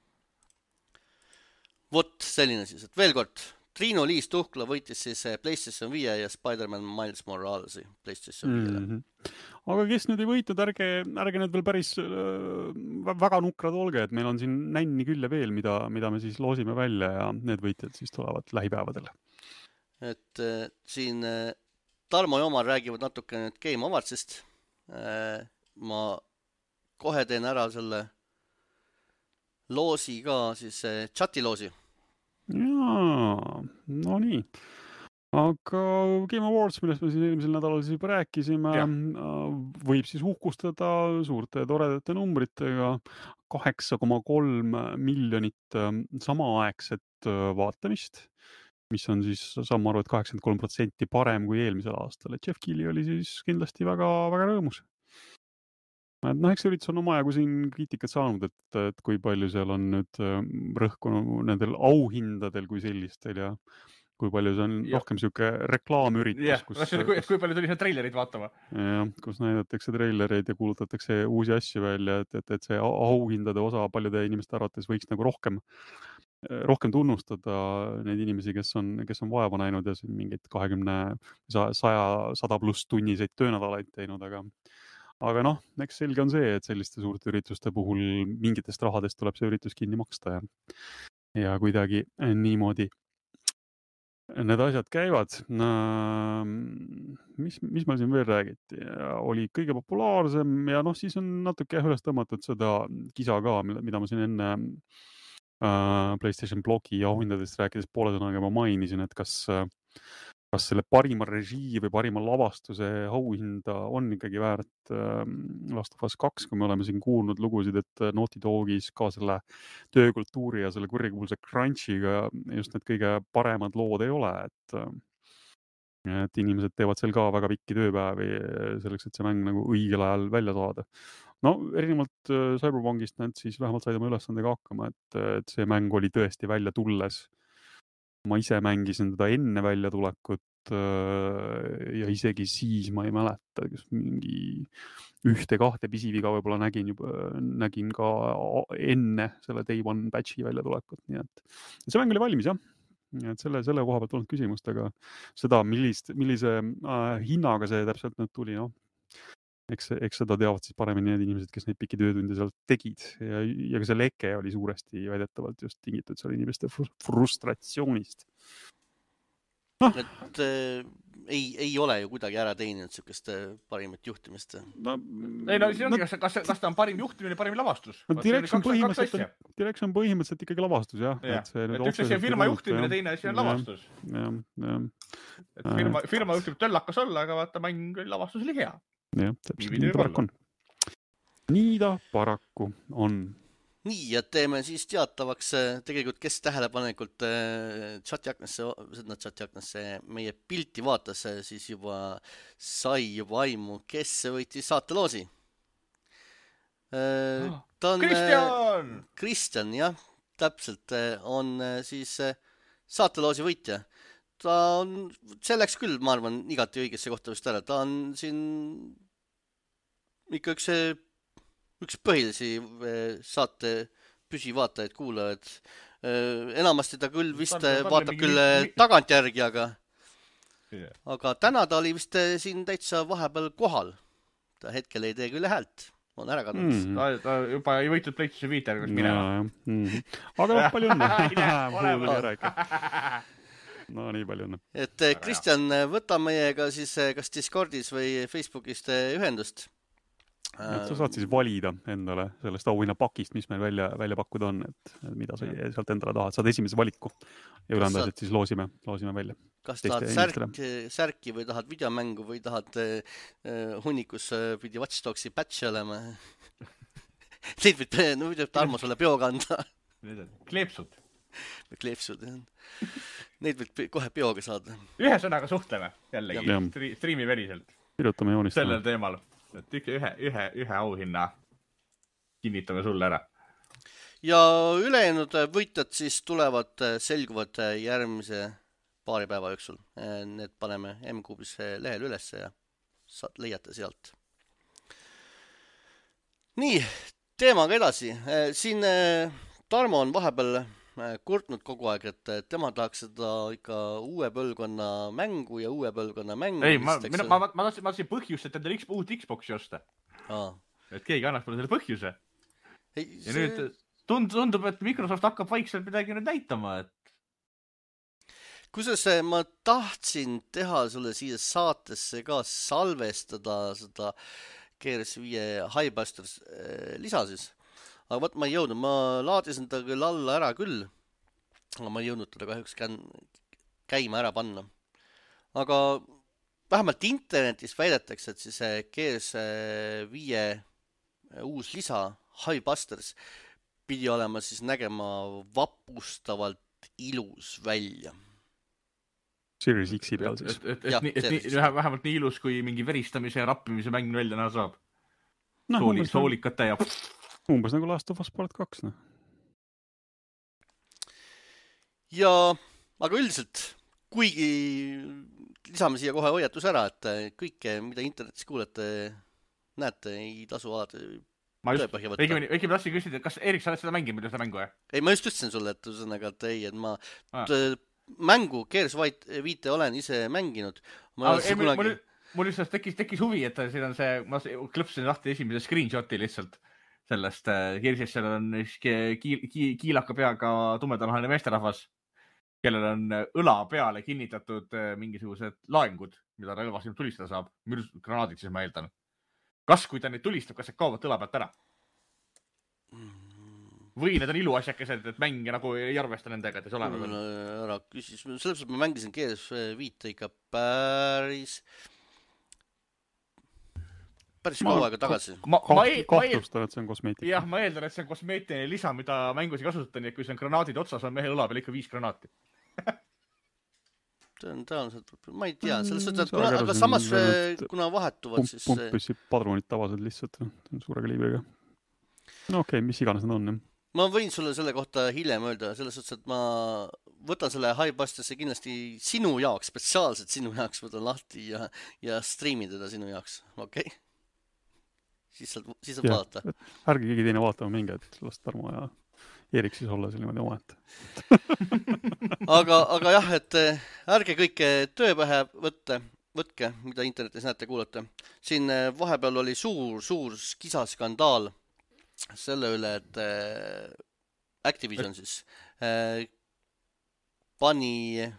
Vot selline siis, et veel kord, Triinu Liis Tuhkla võitis siis PlayStation viie ja Spider-Man Miles Moralesi PlayStation viiele. Mm-hmm. Aga kes nüüd ei võitnud, ärge, ärge need veel päris äh, väga nukrad olge, et meil on siin nänni küll ja veel, mida, mida me siis loosime välja ja need võitjad siis tulevad lähipäevadel. Et äh, siin äh, Tarmo ja Omar räägivad natuke nüüd Game Awardsist. Äh, ma kohe teen ära selle loosi ka, siis äh, chati loosi. Jaa, no nii. Aga Game Awards, millest me siin eelmisel nädalal siis juba rääkisime, ja. võib siis uhkustada suurte toredate numbritega kaheksa koma kolm miljonit samaaegset vaatamist, mis on siis, saan ma aru, et kaheksakümmend kolm protsenti parem kui eelmisel aastal. Et Jeff Keighley oli siis kindlasti väga, väga rõõmus. Et noh, eks üritus on omajagu siin kriitikat saanud, et, et kui palju seal on nüüd rõhku nendel auhindadel kui sellistel ja kui palju see on ja. rohkem siuke reklaamüritus. Yeah. Kus, kui, kui palju tuli see treilerid vaatama. Ja, kus näidatakse treilereid ja kuulutatakse uusi asju välja, et, et, et see auhindade osa paljude inimeste arvates võiks nagu rohkem, rohkem tunnustada neid inimesi, kes on, kes on vaeva näinud ja mingid kahekümne, saja, sada pluss tunniseid töönädalaid teinud, aga Aga noh, eks selge on see, et selliste suurte ürituste puhul mingitest rahadest tuleb see üritus kinni maksta ja, ja kuidagi niimoodi need asjad käivad. Mis, mis meil siin veel räägiti? Oli kõige populaarsem ja noh, siis on natuke üles tõmmatud seda kisa ka, mida ma siin enne äh, PlayStation blogi auhindadest rääkides poole sõnaga ma mainisin, et kas kas selle parima režii või parima lavastuse auhinda on ikkagi väärt Last of Us kaks, kui me oleme siin kuulnud lugusid, et Naughty Dogis ka selle töökultuuri ja selle kurikuulsa crunchiga just need kõige paremad lood ei ole, et et inimesed teevad seal ka väga pikki tööpäevi selleks, et see mäng nagu õigel ajal välja saada. No erinevalt Cyberpunkist nad siis vähemalt said oma ülesandega hakkama, et, et see mäng oli tõesti välja tulles. Ma ise mängisin teda enne välja tulekut ja isegi siis ma ei mäleta, kas mingi ühte-kahte pisiviga võib-olla nägin, juba, nägin ka enne selle Day One patchi välja tulekut, nii et see mäng oli valmis, jah. Et selle, selle koha pealt olnud küsimust, aga seda, millist, millise äh, hinnaga see täpselt nüüd tuli, no. Eks, eks seda teavad siis paremini need inimesed, kes neid pikki töötunde sealt tegid ja, ja ka see leke oli suuresti väidetavalt just tingitud seal inimeste frustratsioonist. No. Et äh, ei, ei ole ju kuidagi ära teeninud sellist parimat juhtimist. No, ei no, see ongi, kas, kas, kas ta on parim juhtimine või parim lavastus? No, Direction põhimõtteliselt, Direction põhimõtteliselt ikkagi lavastus, jah. Ja. Et, see et üks asi on firma juhtimine, teine asi on lavastus. Ja, ja. Et firma, firma juhtib töllakas olla, aga vaata, mäng lavastus oli hea. Jah, täpselt, nii paraku on. Nii ta paraku on. Nii, et teeme siis teatavaks tegelikult, kes tähelepanelikult chati aknasse, seda chati aknasse meie pilti vaatas, siis juba sai juba aimu, kes võitis saateloosi. Ta on, Kristjan! Kristjan, jah, täpselt on siis saateloosi võitja. Ta on, selleks küll, ma arvan, igati õigesse kohta vist ära. Ta on siin ikka üks üks põhilisi saate püsivaatajaid, kuulajad. Enamasti ta küll vist ta, ta, vaatab küll mingi... tagantjärgi, aga yeah. aga täna ta oli vist siin täitsa vahepeal kohal. Ta hetkel ei tee küll häält. On ära kadunud. Mm. Ta, ta juba ei võitud PlayStation viis järgust minema. Mm. Aga no, palju õnne. No nii palju õnne. Et Kristjan, võta meiega siis kas Discordis või Facebookist ühendust. Et sa saad siis valida endale sellest auhinna pakist, mis meil välja, välja pakkuda on, et mida sa sealt endale tahad. Saad esimese valiku ja ülendased saad... siis loosime, loosime välja. Kas tahad särki, särki või tahad videomängu või tahad uh, hunnikus uh, pidi Watch Dogsi patch olema? Neid võid, no võid Tarmo sulle peo kanda. Kleepsud. Kleepsud, jah. Neid võid kohe peoga saada. Ühe sõnaga suhtleme jällegi, ja. Streami veriselt. Kirjutame joonistame. Sellel teemal. Et ühe, ühe, ühe auhinna kinnitame sulle ära. Ja ülejäänud võitjad siis tulevad, selguvad järgmise paari päeva jooksul. Need paneme M-Kuubis lehel üles ja saad, leiate sealt. Nii, teemaga edasi. Siin Tarmo on vahepeal kurtnud kogu aeg, et tema tahaks seda ikka uue põlvkonna mängu ja uue põlvkonna mängu. Ei, ma, mina, ma, ma tahtsin, ma tahtsin põhjust, et endale uut Xboxi osta. Aa. Et keegi annaks mulle selle põhjuse. Ei, ja see... nüüd tundub, et Microsoft hakkab vaikselt midagi nüüd näitama, et... Kusjuures ma tahtsin teha sulle siia saatesse ka salvestada seda G R S viie Highbusters lisa siis. Aga võt, ma ei jõudnud, ma laadisin ta küll alla ära küll, aga ma ei jõudnud teda kahjuks käima ära panna. Aga vähemalt internetis väidetakse, et siis G R S viie uus lisa Highbusters pidi olema siis nägema vapustavalt ilus välja. Series X-i peal siis. Et, et, et, ja, et, et nii, vähemalt nii ilus, kui mingi veristamise ja rappimise mäng välja näha saab. No, Sooli, soolikate ja... Umbes nagu Last of Us Part kaks, noh. Ja, aga üldiselt, kuigi lisame siia kohe hoiatus ära, et kõike, mida internetis kuulete, näete, ei tasu alati tõepõhja võtta. Õigemini, õigemini tahtsin küsida, kas Erik, sa oled seda mänginud, seda mängu, jah? Ei, ma just ütlesin sulle, et ühesõnaga, et ei, et ma ah. mängu G R S viite olen ise mänginud. Ma ah, ei, kunagi... mul, mul lihtsalt tekkis, tekkis huvi, et siin on see, ma klõpsin lahti esimese screenshoti lihtsalt. Sellest Kirsis seal on kiil, kiil, kiilaka peaga tumedanahaline meesterahvas, kellel on õla peale kinnitatud mingisugused laengud, mida relvast tulistada saab. Granaadid siis ma eeldan. Kas, kui ta neid tulistab, kas see kaovad õla pealt ära? või need on iluasjakesed, et mäng nagu ei arvesta nendega, et ei ole olemas. Ära küsis, selles mõttes ma mängisin G S viis ikka päris päris kaua aega tagasi. Ma, ma, ma kahtlustan, et see on kosmeetika. Jah, ma eeldan, et see on kosmeetiline lisa, mida mängus ei kasutata, nii et kui see on granaadid otsas, on mehel õla peal ikka viis granaati. Tõenäoliselt, ma ei tea, selles suhtes, et kuna, aga samas kuna vahetuvad, siis... Pumpussi padrunid tavaliselt lihtsalt, suure kaliibriga. No okei, okay, mis iganes nad on. Ma võin sulle selle kohta hiljem öelda, selles suhtes, et ma võtan selle Hivebustesse kindlasti sinu jaoks, spetsiaalselt sinu jaoks võtan lahti ja, ja streamin teda sinu jaoks, okei? Okay? Siis saad, siis saad vaadata. Ärge keegi teine vaatama minge, et las Tarmo ja Erik siis olla seal niimoodi omaette. aga, aga jah, et ärge kõike tööpähe võtte, võtke, mida internetis näete, kuulate. Siin vahepeal oli suur, suur kisaskandaal selle üle, et Activision siis pani,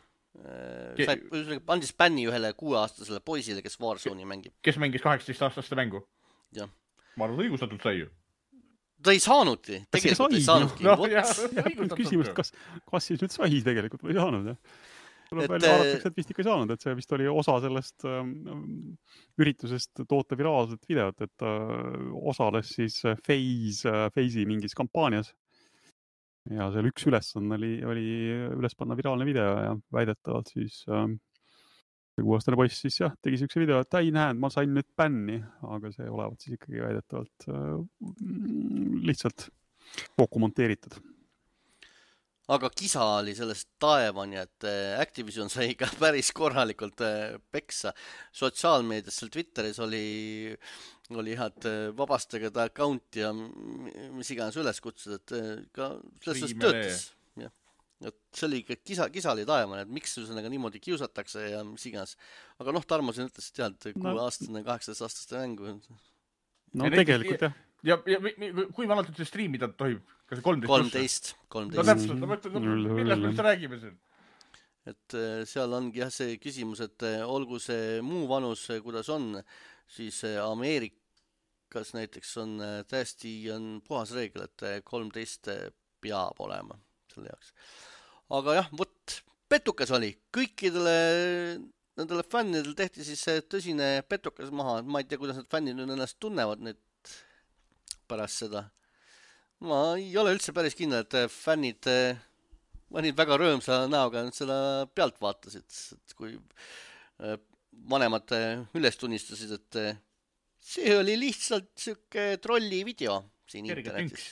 sai, andis bänni ühele kuueaastasele poisile, kes Warzone'i mängib. Kes mängis kaheksateist aastaste mängu? Jah. Ma arvan, õigustatult sai ju. Ta ei saanudki, tegelikult ei saanudki. No, jah, küsimus, kas, kas siis nüüd sai tegelikult või ei saanud, jah? Tuleb välja arvatakse, et vist ikka ei saanud, et see vist oli osa sellest ähm, üritusest toota viraalset videot, et äh, osales siis Phase, Phase'i mingis kampaanias. Ja seal üks ülesanne oli, oli üles panna viraalne video ja väidetavalt siis ähm, kuuastane poiss siis jah, tegi siukse video, et ei näe, ma sain nüüd bänni, aga see olevat siis ikkagi väidetavalt äh, lihtsalt kokku monteeritud. Aga kisa oli sellest taevani, et Activision sai ka päris korralikult peksa. Sotsiaalmeedias seal Twitteris oli, oli jah, et vabastage ta account ja mis iganes üles kutsuda, et ka selles töötas. Ja. Et see oli ikka kisa, kisa oli taevani, et miks ühesõnaga niimoodi kiusatakse ja mis iganes. Aga noh, Tarmo siin ütles, et jah, et kuue aastane, kaheksateist aastaste mängu. No ja tegelikult jah. Ja, ja kui vanalt üldse striimida tohib? Kas kolmteist? kolmteist. No täpselt, no mõtled, millest me üldse räägime siin? Et seal ongi jah see küsimus, et olgu see muu vanus, kuidas on, siis Ameerikas näiteks on täiesti on puhas reegel, et kolmteist peab olema selle jaoks. Aga jah, võt, petukas oli. Kõikidele nendele fännidel tehti siis tõsine petukas maha. Ma ei tea, kuidas need fännid nüüd ennast tunnevad nüüd pärast seda. Ma ei ole üldse päris kindel, et fännid, fännid väga rõõmsa näoga seda pealt vaatasid. Et kui vanemad üles tunnistasid, et see oli lihtsalt siuke trolli video siin internetis.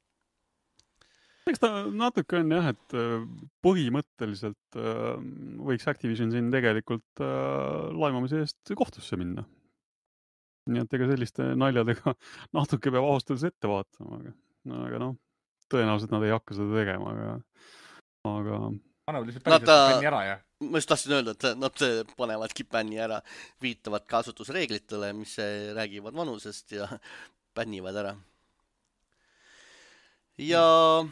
Eks ta natuke on jah, et põhimõtteliselt võiks Activision siin tegelikult laimamise eest kohtusse minna. Nii et ega selliste naljadega natuke peab austusel ette vaatama, aga, no, aga noh, tõenäoliselt nad ei hakka seda tegema, aga, aga... Panevad lihtsalt päriselt ta... bänni ära, jah? Ma just tahtsin öelda, et nad panevadki bänni ära, viitavad kasutusreeglitele, mis räägivad vanusest ja bännivad ära. Ja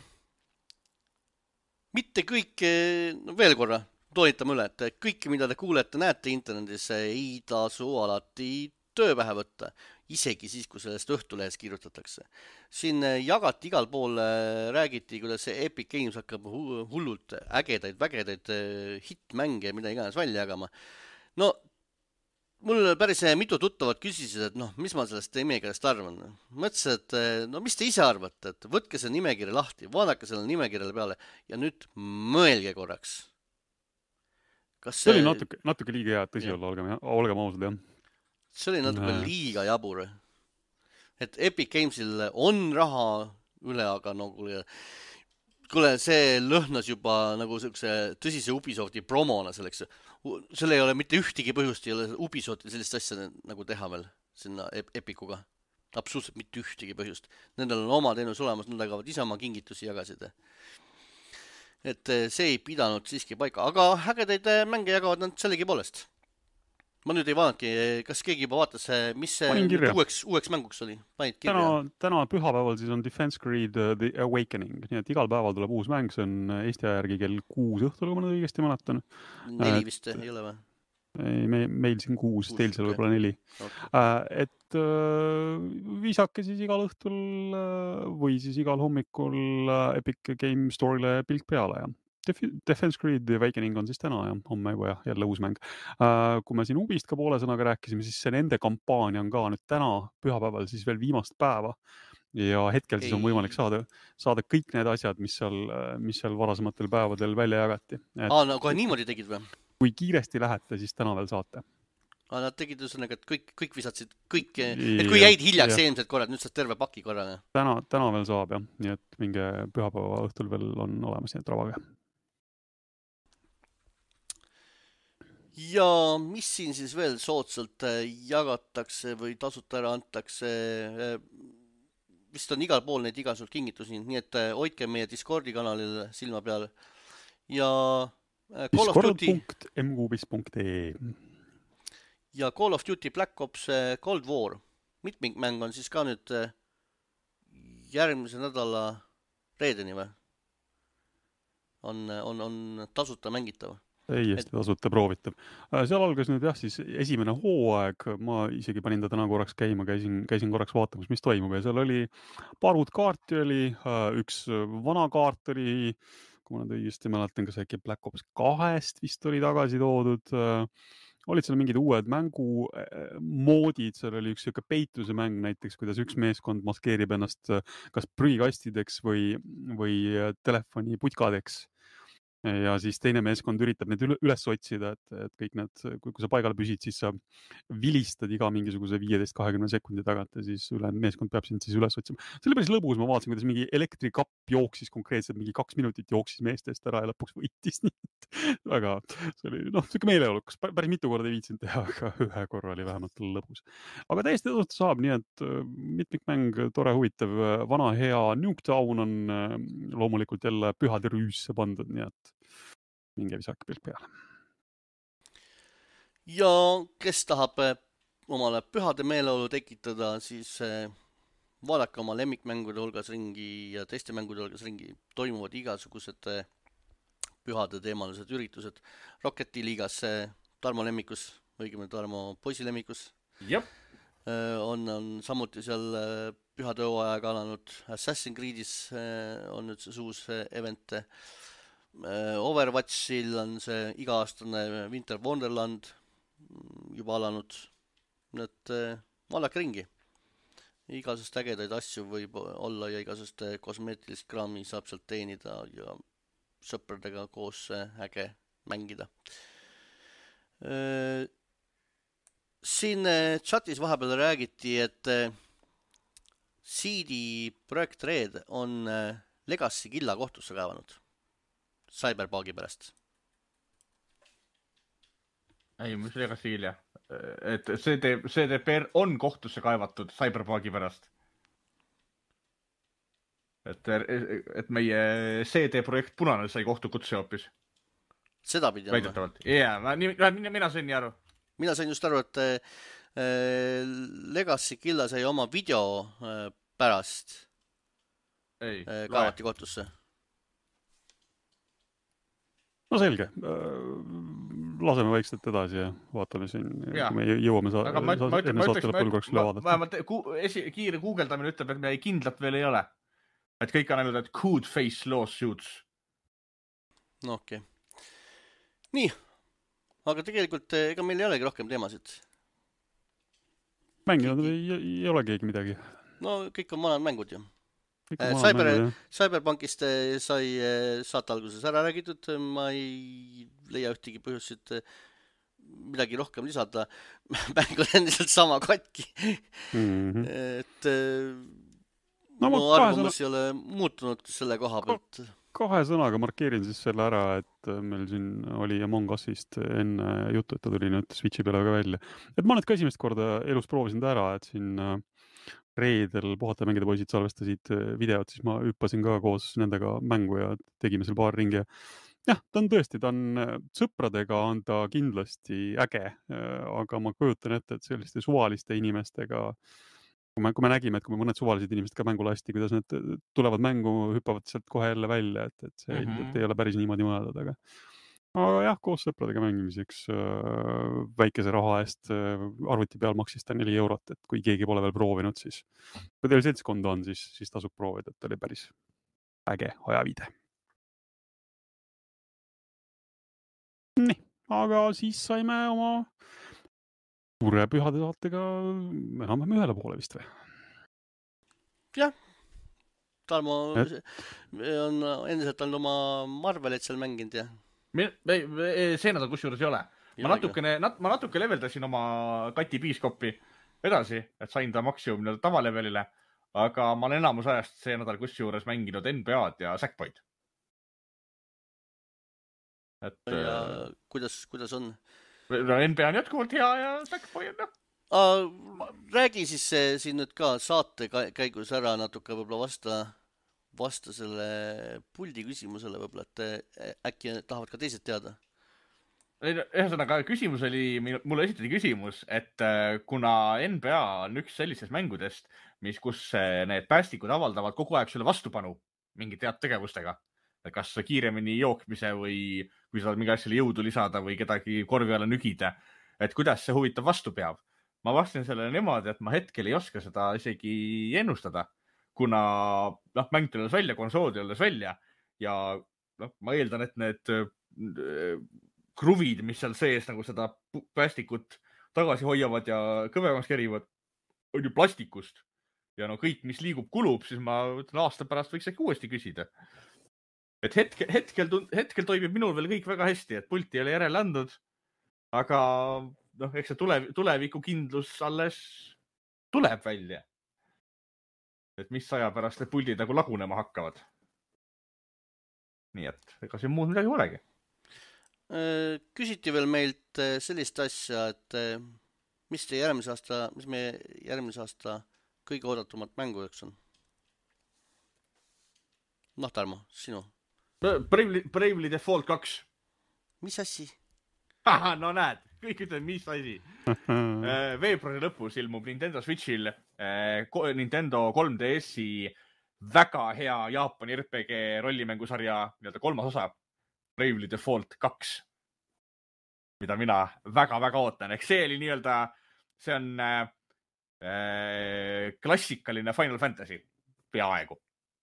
mitte kõik, no veel korra, toonitame üle, et kõik, mida te kuulete, näete internetis, ei tasu alati tööpähe võtta, isegi siis, kui sellest õhtulehes kirjutatakse. Siin jagati igal pool, räägiti, kuidas see Epic Games hakkab hullult ägedaid, vägedaid hitmänge, mida iganes välja jagama. No, mul päris mitu tuttavat küsisid, et noh, mis ma sellest nimekirjast arvan. Mõtlesin, et no mis te ise arvate, et võtke see nimekirja lahti, vaadake selle nimekirjale peale ja nüüd mõelge korraks. Kas see... see oli natuke, natuke liiga hea, et tõsi olla, olgem, olgem ausad, jah. See oli natuke Näe. liiga jabur. Et Epic Gamesil on raha üle, aga no kuule, kuule, see lõhnas juba nagu tõsise Ubisofti promona selleks. Selle ei ole mitte ühtegi põhjust, ei ole Ubisofti sellist asja nagu teha veel sinna Epicuga. Absoluutselt mitte ühtegi põhjust. Nendel on oma teenus olemas, nad jagavad ise oma kingitusi jagasid. Et see ei pidanud siiski paika, aga ägedaid mänge jagavad nad sellegi poolest. Ma nüüd ei vaadnudki, kas keegi juba vaatas, mis uueks, uueks mänguks oli? Täna, täna pühapäeval siis on Defense Grid uh, The Awakening, nii et igal päeval tuleb uus mäng, see on Eesti järgi kell kuus õhtul, kui ma nüüd õigesti mäletan. Neli vist et, ei ole või? ei, me, meil siin kuus, Kuus, teil seal okei. võib-olla neli. Okay. Äh, et äh, visake siis igal õhtul äh, või siis igal hommikul äh, Epic Game Store'ile pilk peale ja Def Defense Grid Awakening on siis täna ja homme juba jah, jälle uus mäng. Äh, kui me siin Ubist ka poole sõnaga rääkisime, siis see nende kampaania on ka nüüd täna pühapäeval siis veel viimast päeva ja hetkel siis on võimalik saada, saada kõik need asjad, mis seal, mis seal varasematel päevadel välja jagati. Et Aa, no kohe niimoodi tegid või? kui kiiresti lähete, siis täna veel saate. Aa, nad tegid ühesõnaga, et kõik, kõik visatsid, kõik, et kui jäid hiljaks eelmised korrad, nüüd saad terve paki korraga. Täna, täna veel saab jah, nii et minge pühapäeva õhtul veel on olemas, nii et ravage. Ja mis siin siis veel soodsalt jagatakse või tasuta ära antakse? Vist on igal pool neid igasugused kingitusi, nii et hoidke meie Discordi kanalil silma peal. Ja discord punkt m kubis punkt e ja Call of Duty Black Ops Cold War. Mitmikmäng on siis ka nüüd järgmise nädala reedeni või? On, on, on tasuta mängitav. Täiesti tasuta proovitav. Seal algas nüüd jah, siis esimene hooaeg, ma isegi panin ta täna korraks käima, käisin, käisin korraks vaatamas, mis toimub ja seal oli paar uut kaarti oli, üks vana kaart oli, kui ma nüüd õigesti mäletan, kas äkki Black Ops kahest vist oli tagasi toodud, olid seal mingid uued mängu moodid, seal oli üks siuke peituse mäng näiteks, kuidas üks meeskond maskeerib ennast kas prügikastideks või, või telefoni putkadeks. Ja siis teine meeskond üritab need üles otsida, et, et kõik need, kui, kui sa paigale püsid, siis sa vilistad iga mingisuguse viieteist kahekümne sekundi tagant ja siis ülejäänud meeskond peab sind siis üles otsima. See oli päris lõbus, ma vaatasin, kuidas mingi elektrikapp jooksis konkreetselt, mingi kaks minutit jooksis meestest ära ja lõpuks võitis. Nii et väga, see oli noh, siuke meeleolukas, päris mitu korda ei viitsinud teha, aga ühe korra oli vähemalt lõbus. Aga täiesti tasuta saab, nii et mitmikmäng, tore, huvitav, vana hea Nuketown on loomulikult jälle pühade rüüsse pandud, nii et minge visake pilk peale. Ja kes tahab omale pühade meeleolu tekitada, siis vaadake oma lemmikmängude hulgas ringi ja teiste mängude hulgas ringi. Toimuvad igasugused pühade teemalised üritused. Rocketi liigas Tarmo lemmikus, õigemini Tarmo poisi lemmikus. Jep. On, on samuti seal pühade hooajaga alanud Assassin's Creed'is on nüüd see uus event. Overwatchil on see iga-aastane Winter Wonderland juba alanud, et vaadake ringi. Igasust ägedaid asju võib olla ja igasust kosmeetilist kraami saab sealt teenida ja sõpradega koos äge mängida. Siin chatis vahepeal räägiti, et C D Projekt Red on Legacy killa kohtusse kaevanud Cyberbugi pärast. Ei, mis Legacy killa? Et C D, C D P R on kohtusse kaevatud Cyberbugi pärast. Et, et meie C D projekt Punane sai kohtukutse hoopis. Seda pidi on. Väidetavalt. Jaa, mina, mina sain nii aru. Mina sain just aru, et äh, Legacy killa sai oma video äh, pärast Ei, äh, kaevati kohtusse. No selge. Laseme vaikselt edasi ja vaatame siin, ja. Kui me jõuame sa aga ma, sa ma, enne ma saate lõpul korraks üle vaadata. Vähemalt ku, esi, kiire guugeldamine ütleb, et me kindlat veel ei ole. Et kõik on ainult, et could face lawsuits. No okei. Okay. Nii, aga tegelikult ega meil ei olegi rohkem teemasid. Mänginud ei, ei ole keegi midagi. No kõik on vanad mängud ju. Cyber, Cyberpunkist sai saate alguses ära räägitud, ma ei leia ühtegi põhjust midagi rohkem lisada. Mäng on endiselt sama katki. Mm-hmm. Et no, mu arvamus ei ole muutunud selle koha pealt. Kahe sõnaga markeerin siis selle ära, et meil siin oli Among Usist enne juttu, et ta tuli nüüd Switchi peale ka välja. Et ma nüüd ka esimest korda elus proovisin ta ära, et siin reedel puhata mängida poisid salvestasid videot, siis ma hüppasin ka koos nendega mängu ja tegime seal paar ringi. Jah, ta on tõesti, ta on sõpradega on ta kindlasti äge, aga ma kujutan ette, et selliste suvaliste inimestega, kui me, kui me nägime, et kui me mõned suvalised inimesed ka mängu lasti, kuidas need tulevad mängu, hüppavad sealt kohe jälle välja, et, et see mm-hmm. ei ole päris niimoodi mõeldud, aga aga jah, koos sõpradega mängimiseks äh, väikese raha eest äh, arvuti peal maksis ta neli eurot, et kui keegi pole veel proovinud, siis kui teil seltskond on, siis, siis tasub proovida, et oli päris äge ajaviide. Nii, aga siis saime oma suure pühade saatega enam-vähem ühele poole vist või? Jah, Tarmo Et... on endiselt on oma Marvelit seal mänginud ja me, me, me, see nädal kusjuures ei ole. Ma natukene, nat, ma natuke leveldasin oma Kati piiskopi edasi, et sain ta maksimum tavalevelile, aga ma olen enamus ajast see nädal kusjuures mänginud N B A-d ja Sackboy'd. Et, ja äh... kuidas, kuidas on? N B A on jätkuvalt hea ja Sackboy on jah. Uh, räägi siis siin nüüd ka saate käigus ära natuke võib-olla vasta, vasta selle puldi küsimusele võib-olla, et äkki tahavad ka teised teada? Ühesõnaga, küsimus oli, mulle esitati küsimus, et kuna N B A on üks sellistest mängudest, mis, kus need päästikud avaldavad kogu aeg sulle vastupanu mingi tead tegevustega, kas kiiremini jooksmise või kui sa mingi asjale jõudu lisada või kedagi korvi alla nügida, et kuidas see huvitav vastu peab. Ma vastasin sellele niimoodi, et ma hetkel ei oska seda isegi ennustada, kuna noh, mäng tulles välja, konsool tulles välja ja noh, ma eeldan, et need kruvid, mis seal sees nagu seda päästikut tagasi hoiavad ja kõvemaks kerivad, on ju plastikust. Ja no kõik, mis liigub, kulub, siis ma ütlen, aasta pärast võiks äkki uuesti küsida. Et hetkel, hetkel, hetkel toimib minul veel kõik väga hästi, et pulti ei ole järele andnud, aga noh, eks see tulev, tuleviku kindlus alles tuleb välja. Et mis aja pärast need puldid nagu lagunema hakkavad. Nii et ega siin muud midagi olegi. Küsiti veel meilt sellist asja, et mis te järgmise aasta, mis meie järgmise aasta kõige oodatumad mängujaks on? Noh, Tarmo, sinu. Bravely, Bravely Default kaks. Mis assi? Aha, no näed, kõik ütlevad, mis asi. Veebruari lõpus ilmub Nintendo Switchil Nintendo kolm D S-i väga hea Jaapani R P G rollimängusarja nii-öelda kolmas osa Bravely Default kaks, mida mina väga-väga ootan. Eks see oli nii-öelda, see on äh, klassikaline Final Fantasy peaaegu.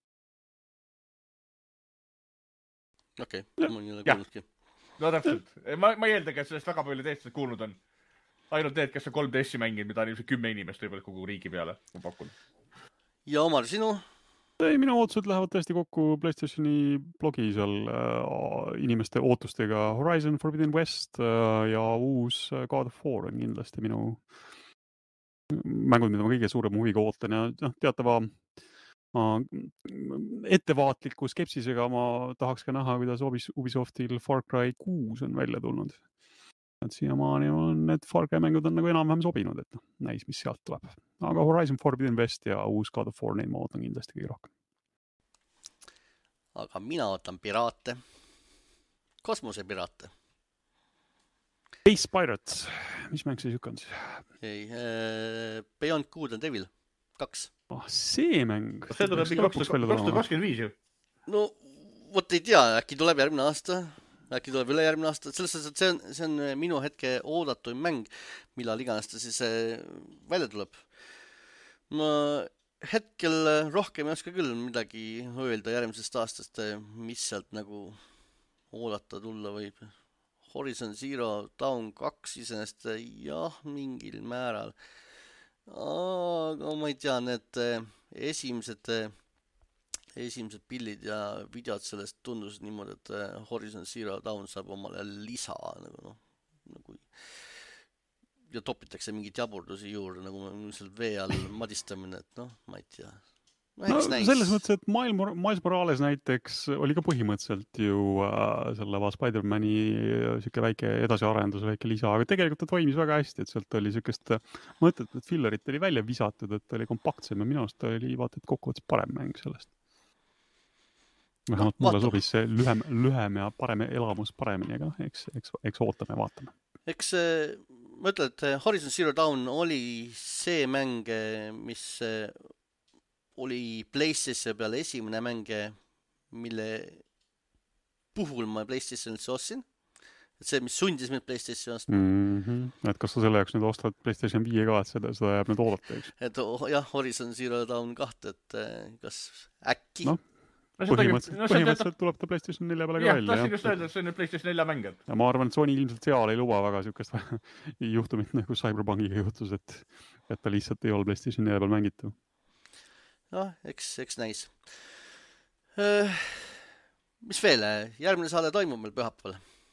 Okei, okay, ma ei ole kuulnudki. No täpselt. Ma, ma ei eeldagi, et sellest väga palju teised kuulnud on. Ainult need, kes on kolm D S-i mänginud, mida on ilmselt kümme inimest võib-olla kogu riigi peale. Ma pakun. Ja Omar, sinu? Ei, minu ootused lähevad tõesti kokku PlayStationi blogi seal äh, inimeste ootustega. Horizon Forbidden West äh, ja uus God of War on kindlasti minu mängud, mida ma kõige suurema huviga ootan ja noh, teatava äh, ettevaatliku skepsisega ma tahaks ka näha, kuidas Ubisoftil Far Cry kuus on välja tulnud. Et siiamaani on need Far Cry mängud on nagu enam-vähem sobinud, et näis, mis sealt tuleb. Aga Horizon Forbidden West ja uus God of War, neid ma ootan kindlasti kõige rohkem. Aga mina ootan piraate. Kosmosepiraate. Space Pirates. Mis mäng see sükkan siis? Ei, äh, Beyond Good and Devil kaks. Oh, see mäng. See tuleb kaks tuhat kakskümmend viis ju. No, võt ei tea, äkki tuleb järgmine aasta. Äkki tuleb üle järgmine aasta. Selles mõttes, et see on, see on minu hetke oodatuim mäng, millal iganes ta siis välja tuleb. Ma hetkel rohkem ei oska küll midagi öelda järgmisest aastast, mis sealt nagu oodata tulla võib. Horizon Zero Dawn kaks isenest, jah, mingil määral. Aga ma ei tea, need esimesed, esimesed pillid ja videod sellest tundus niimoodi, et Horizon Zero Dawn saab omale lisa nagu, noh, nagu ja topitakse mingid jaburdusi juurde, nagu seal vee all madistamine, et noh, ma ei tea. No, no, selles mõttes, et Miles Morales näiteks oli ka põhimõtteliselt ju äh, selle va Spider-Mani siuke väike edasiarendus, väike lisa, aga tegelikult ta toimis väga hästi, et sealt oli siukest mõtet, et fillerit oli välja visatud, et oli kompaktsem ja minu arust oli vaata, et kokkuvõttes parem mäng sellest. Vähemalt no, mulle sobis see lühem, lühem ja parem elamus paremini, aga eks, eks, eks ootame ja vaatame. Eks ma ütlen, et Horizon Zero Dawn oli see mäng, mis oli PlayStation peale esimene mäng, mille puhul ma PlayStation üldse ostsin. et see, mis sundis mind PlayStationist mm. -hmm. Et kas sa selle jaoks nüüd ostad PlayStation viie ka, et seda, seda jääb nüüd oodata, eks? et oh, jah, Horizon Zero Dawn kaks, et kas äkki no, põhimõtteliselt, no, põhimõtteliselt tuleb ta PlayStation nelja peale ka jah, välja. Tahtsin just öelda, et see on nüüd PlayStation nelja mäng. Ja ma arvan, et Sony ilmselt seal ei luba väga siukest juhtumit nagu Cyberpunkiga juhtus, et, et ta lihtsalt ei ole PlayStation nelja peal mängitav. noh, eks, eks näis. Mis veel? Järgmine saade toimub meil pühapäeval.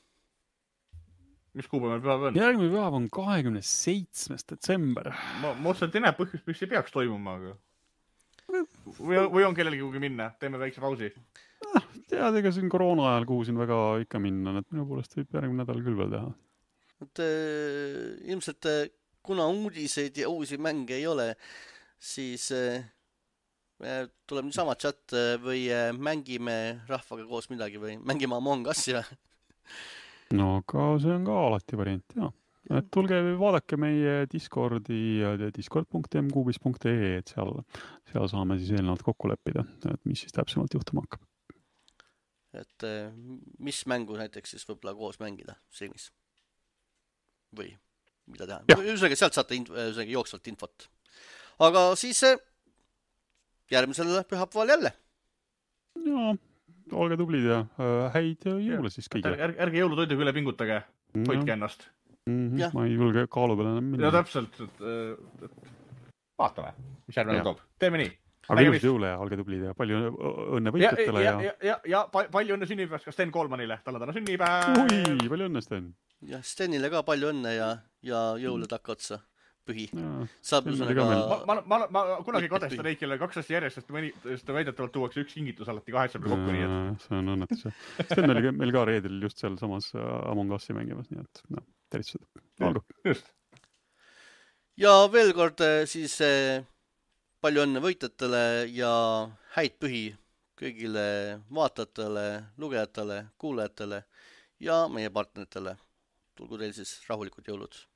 Mis kuupäev meil pühapäev on? Järgmine pühapäev on kahekümne seitsmes detsember. Ma, ma otseselt ei näe põhjust, miks ei peaks toimuma, aga... Või, või on kellelgi kuhugi minna? Teeme väikse pausi. Ah, tead, ega siin koroona ajal kuhu siin väga ikka minna, et minu poolest võib järgmine nädal küll veel teha. Et, äh, ilmselt äh, kuna uudiseid ja uusi mänge ei ole, siis äh, tuleb niisama chat või äh, mängime rahvaga koos midagi või mängime Among Us'i või? No aga see on ka alati variant, jah. Et tulge vaadake meie Discordi discord punkt m kuubis punkt e e, et seal, seal saame siis eelnevalt kokku leppida, et mis siis täpsemalt juhtuma hakkab. Et mis mängu näiteks siis võib-olla koos mängida streamis? Või mida teha? Ühesõnaga sealt saate int- jooksvalt infot. Aga siis järgmisel pühapäeval jälle. Jaa, olge tublid ja häid jõule siis kõigile. Ärge, ärge jõulutoiduga üle pingutage, hoidke ennast. Mm -hmm. Ma ei julge kaalu peale enam minna. Ja täpselt, et, et vaatame, mis järgmine toob. Teeme nii. Aga ilusad jõule ja olge tublid ja palju õnne võitjatele. Ja, ja, ja, ja, ja palju õnne sünnipäevast ka Sten Kolmanile. Tal on täna sünnipäev. Ui, palju õnne, Sten. Ja Stenile ka palju õnne ja, ja jõule takka otsa. Põhi. Ja, saab üsõnaga... Ma, ma, ma, ma kunagi kadestan Eikile kaks aastat järjest, sest mõni, sest väidetavalt tuuakse üks kingitus alati kaheksa peale kokku, nii et... See on õnnetus. Sten oli meil ka reedel just seal samas Among Us'i mängimas, nii et no, tervised. Olgu. Just. Ja veel kord siis palju õnne võitjatele ja häid pühi kõigile vaatajatele, lugejatele, kuulajatele ja meie partneritele. Tulgu teil siis rahulikud jõulud.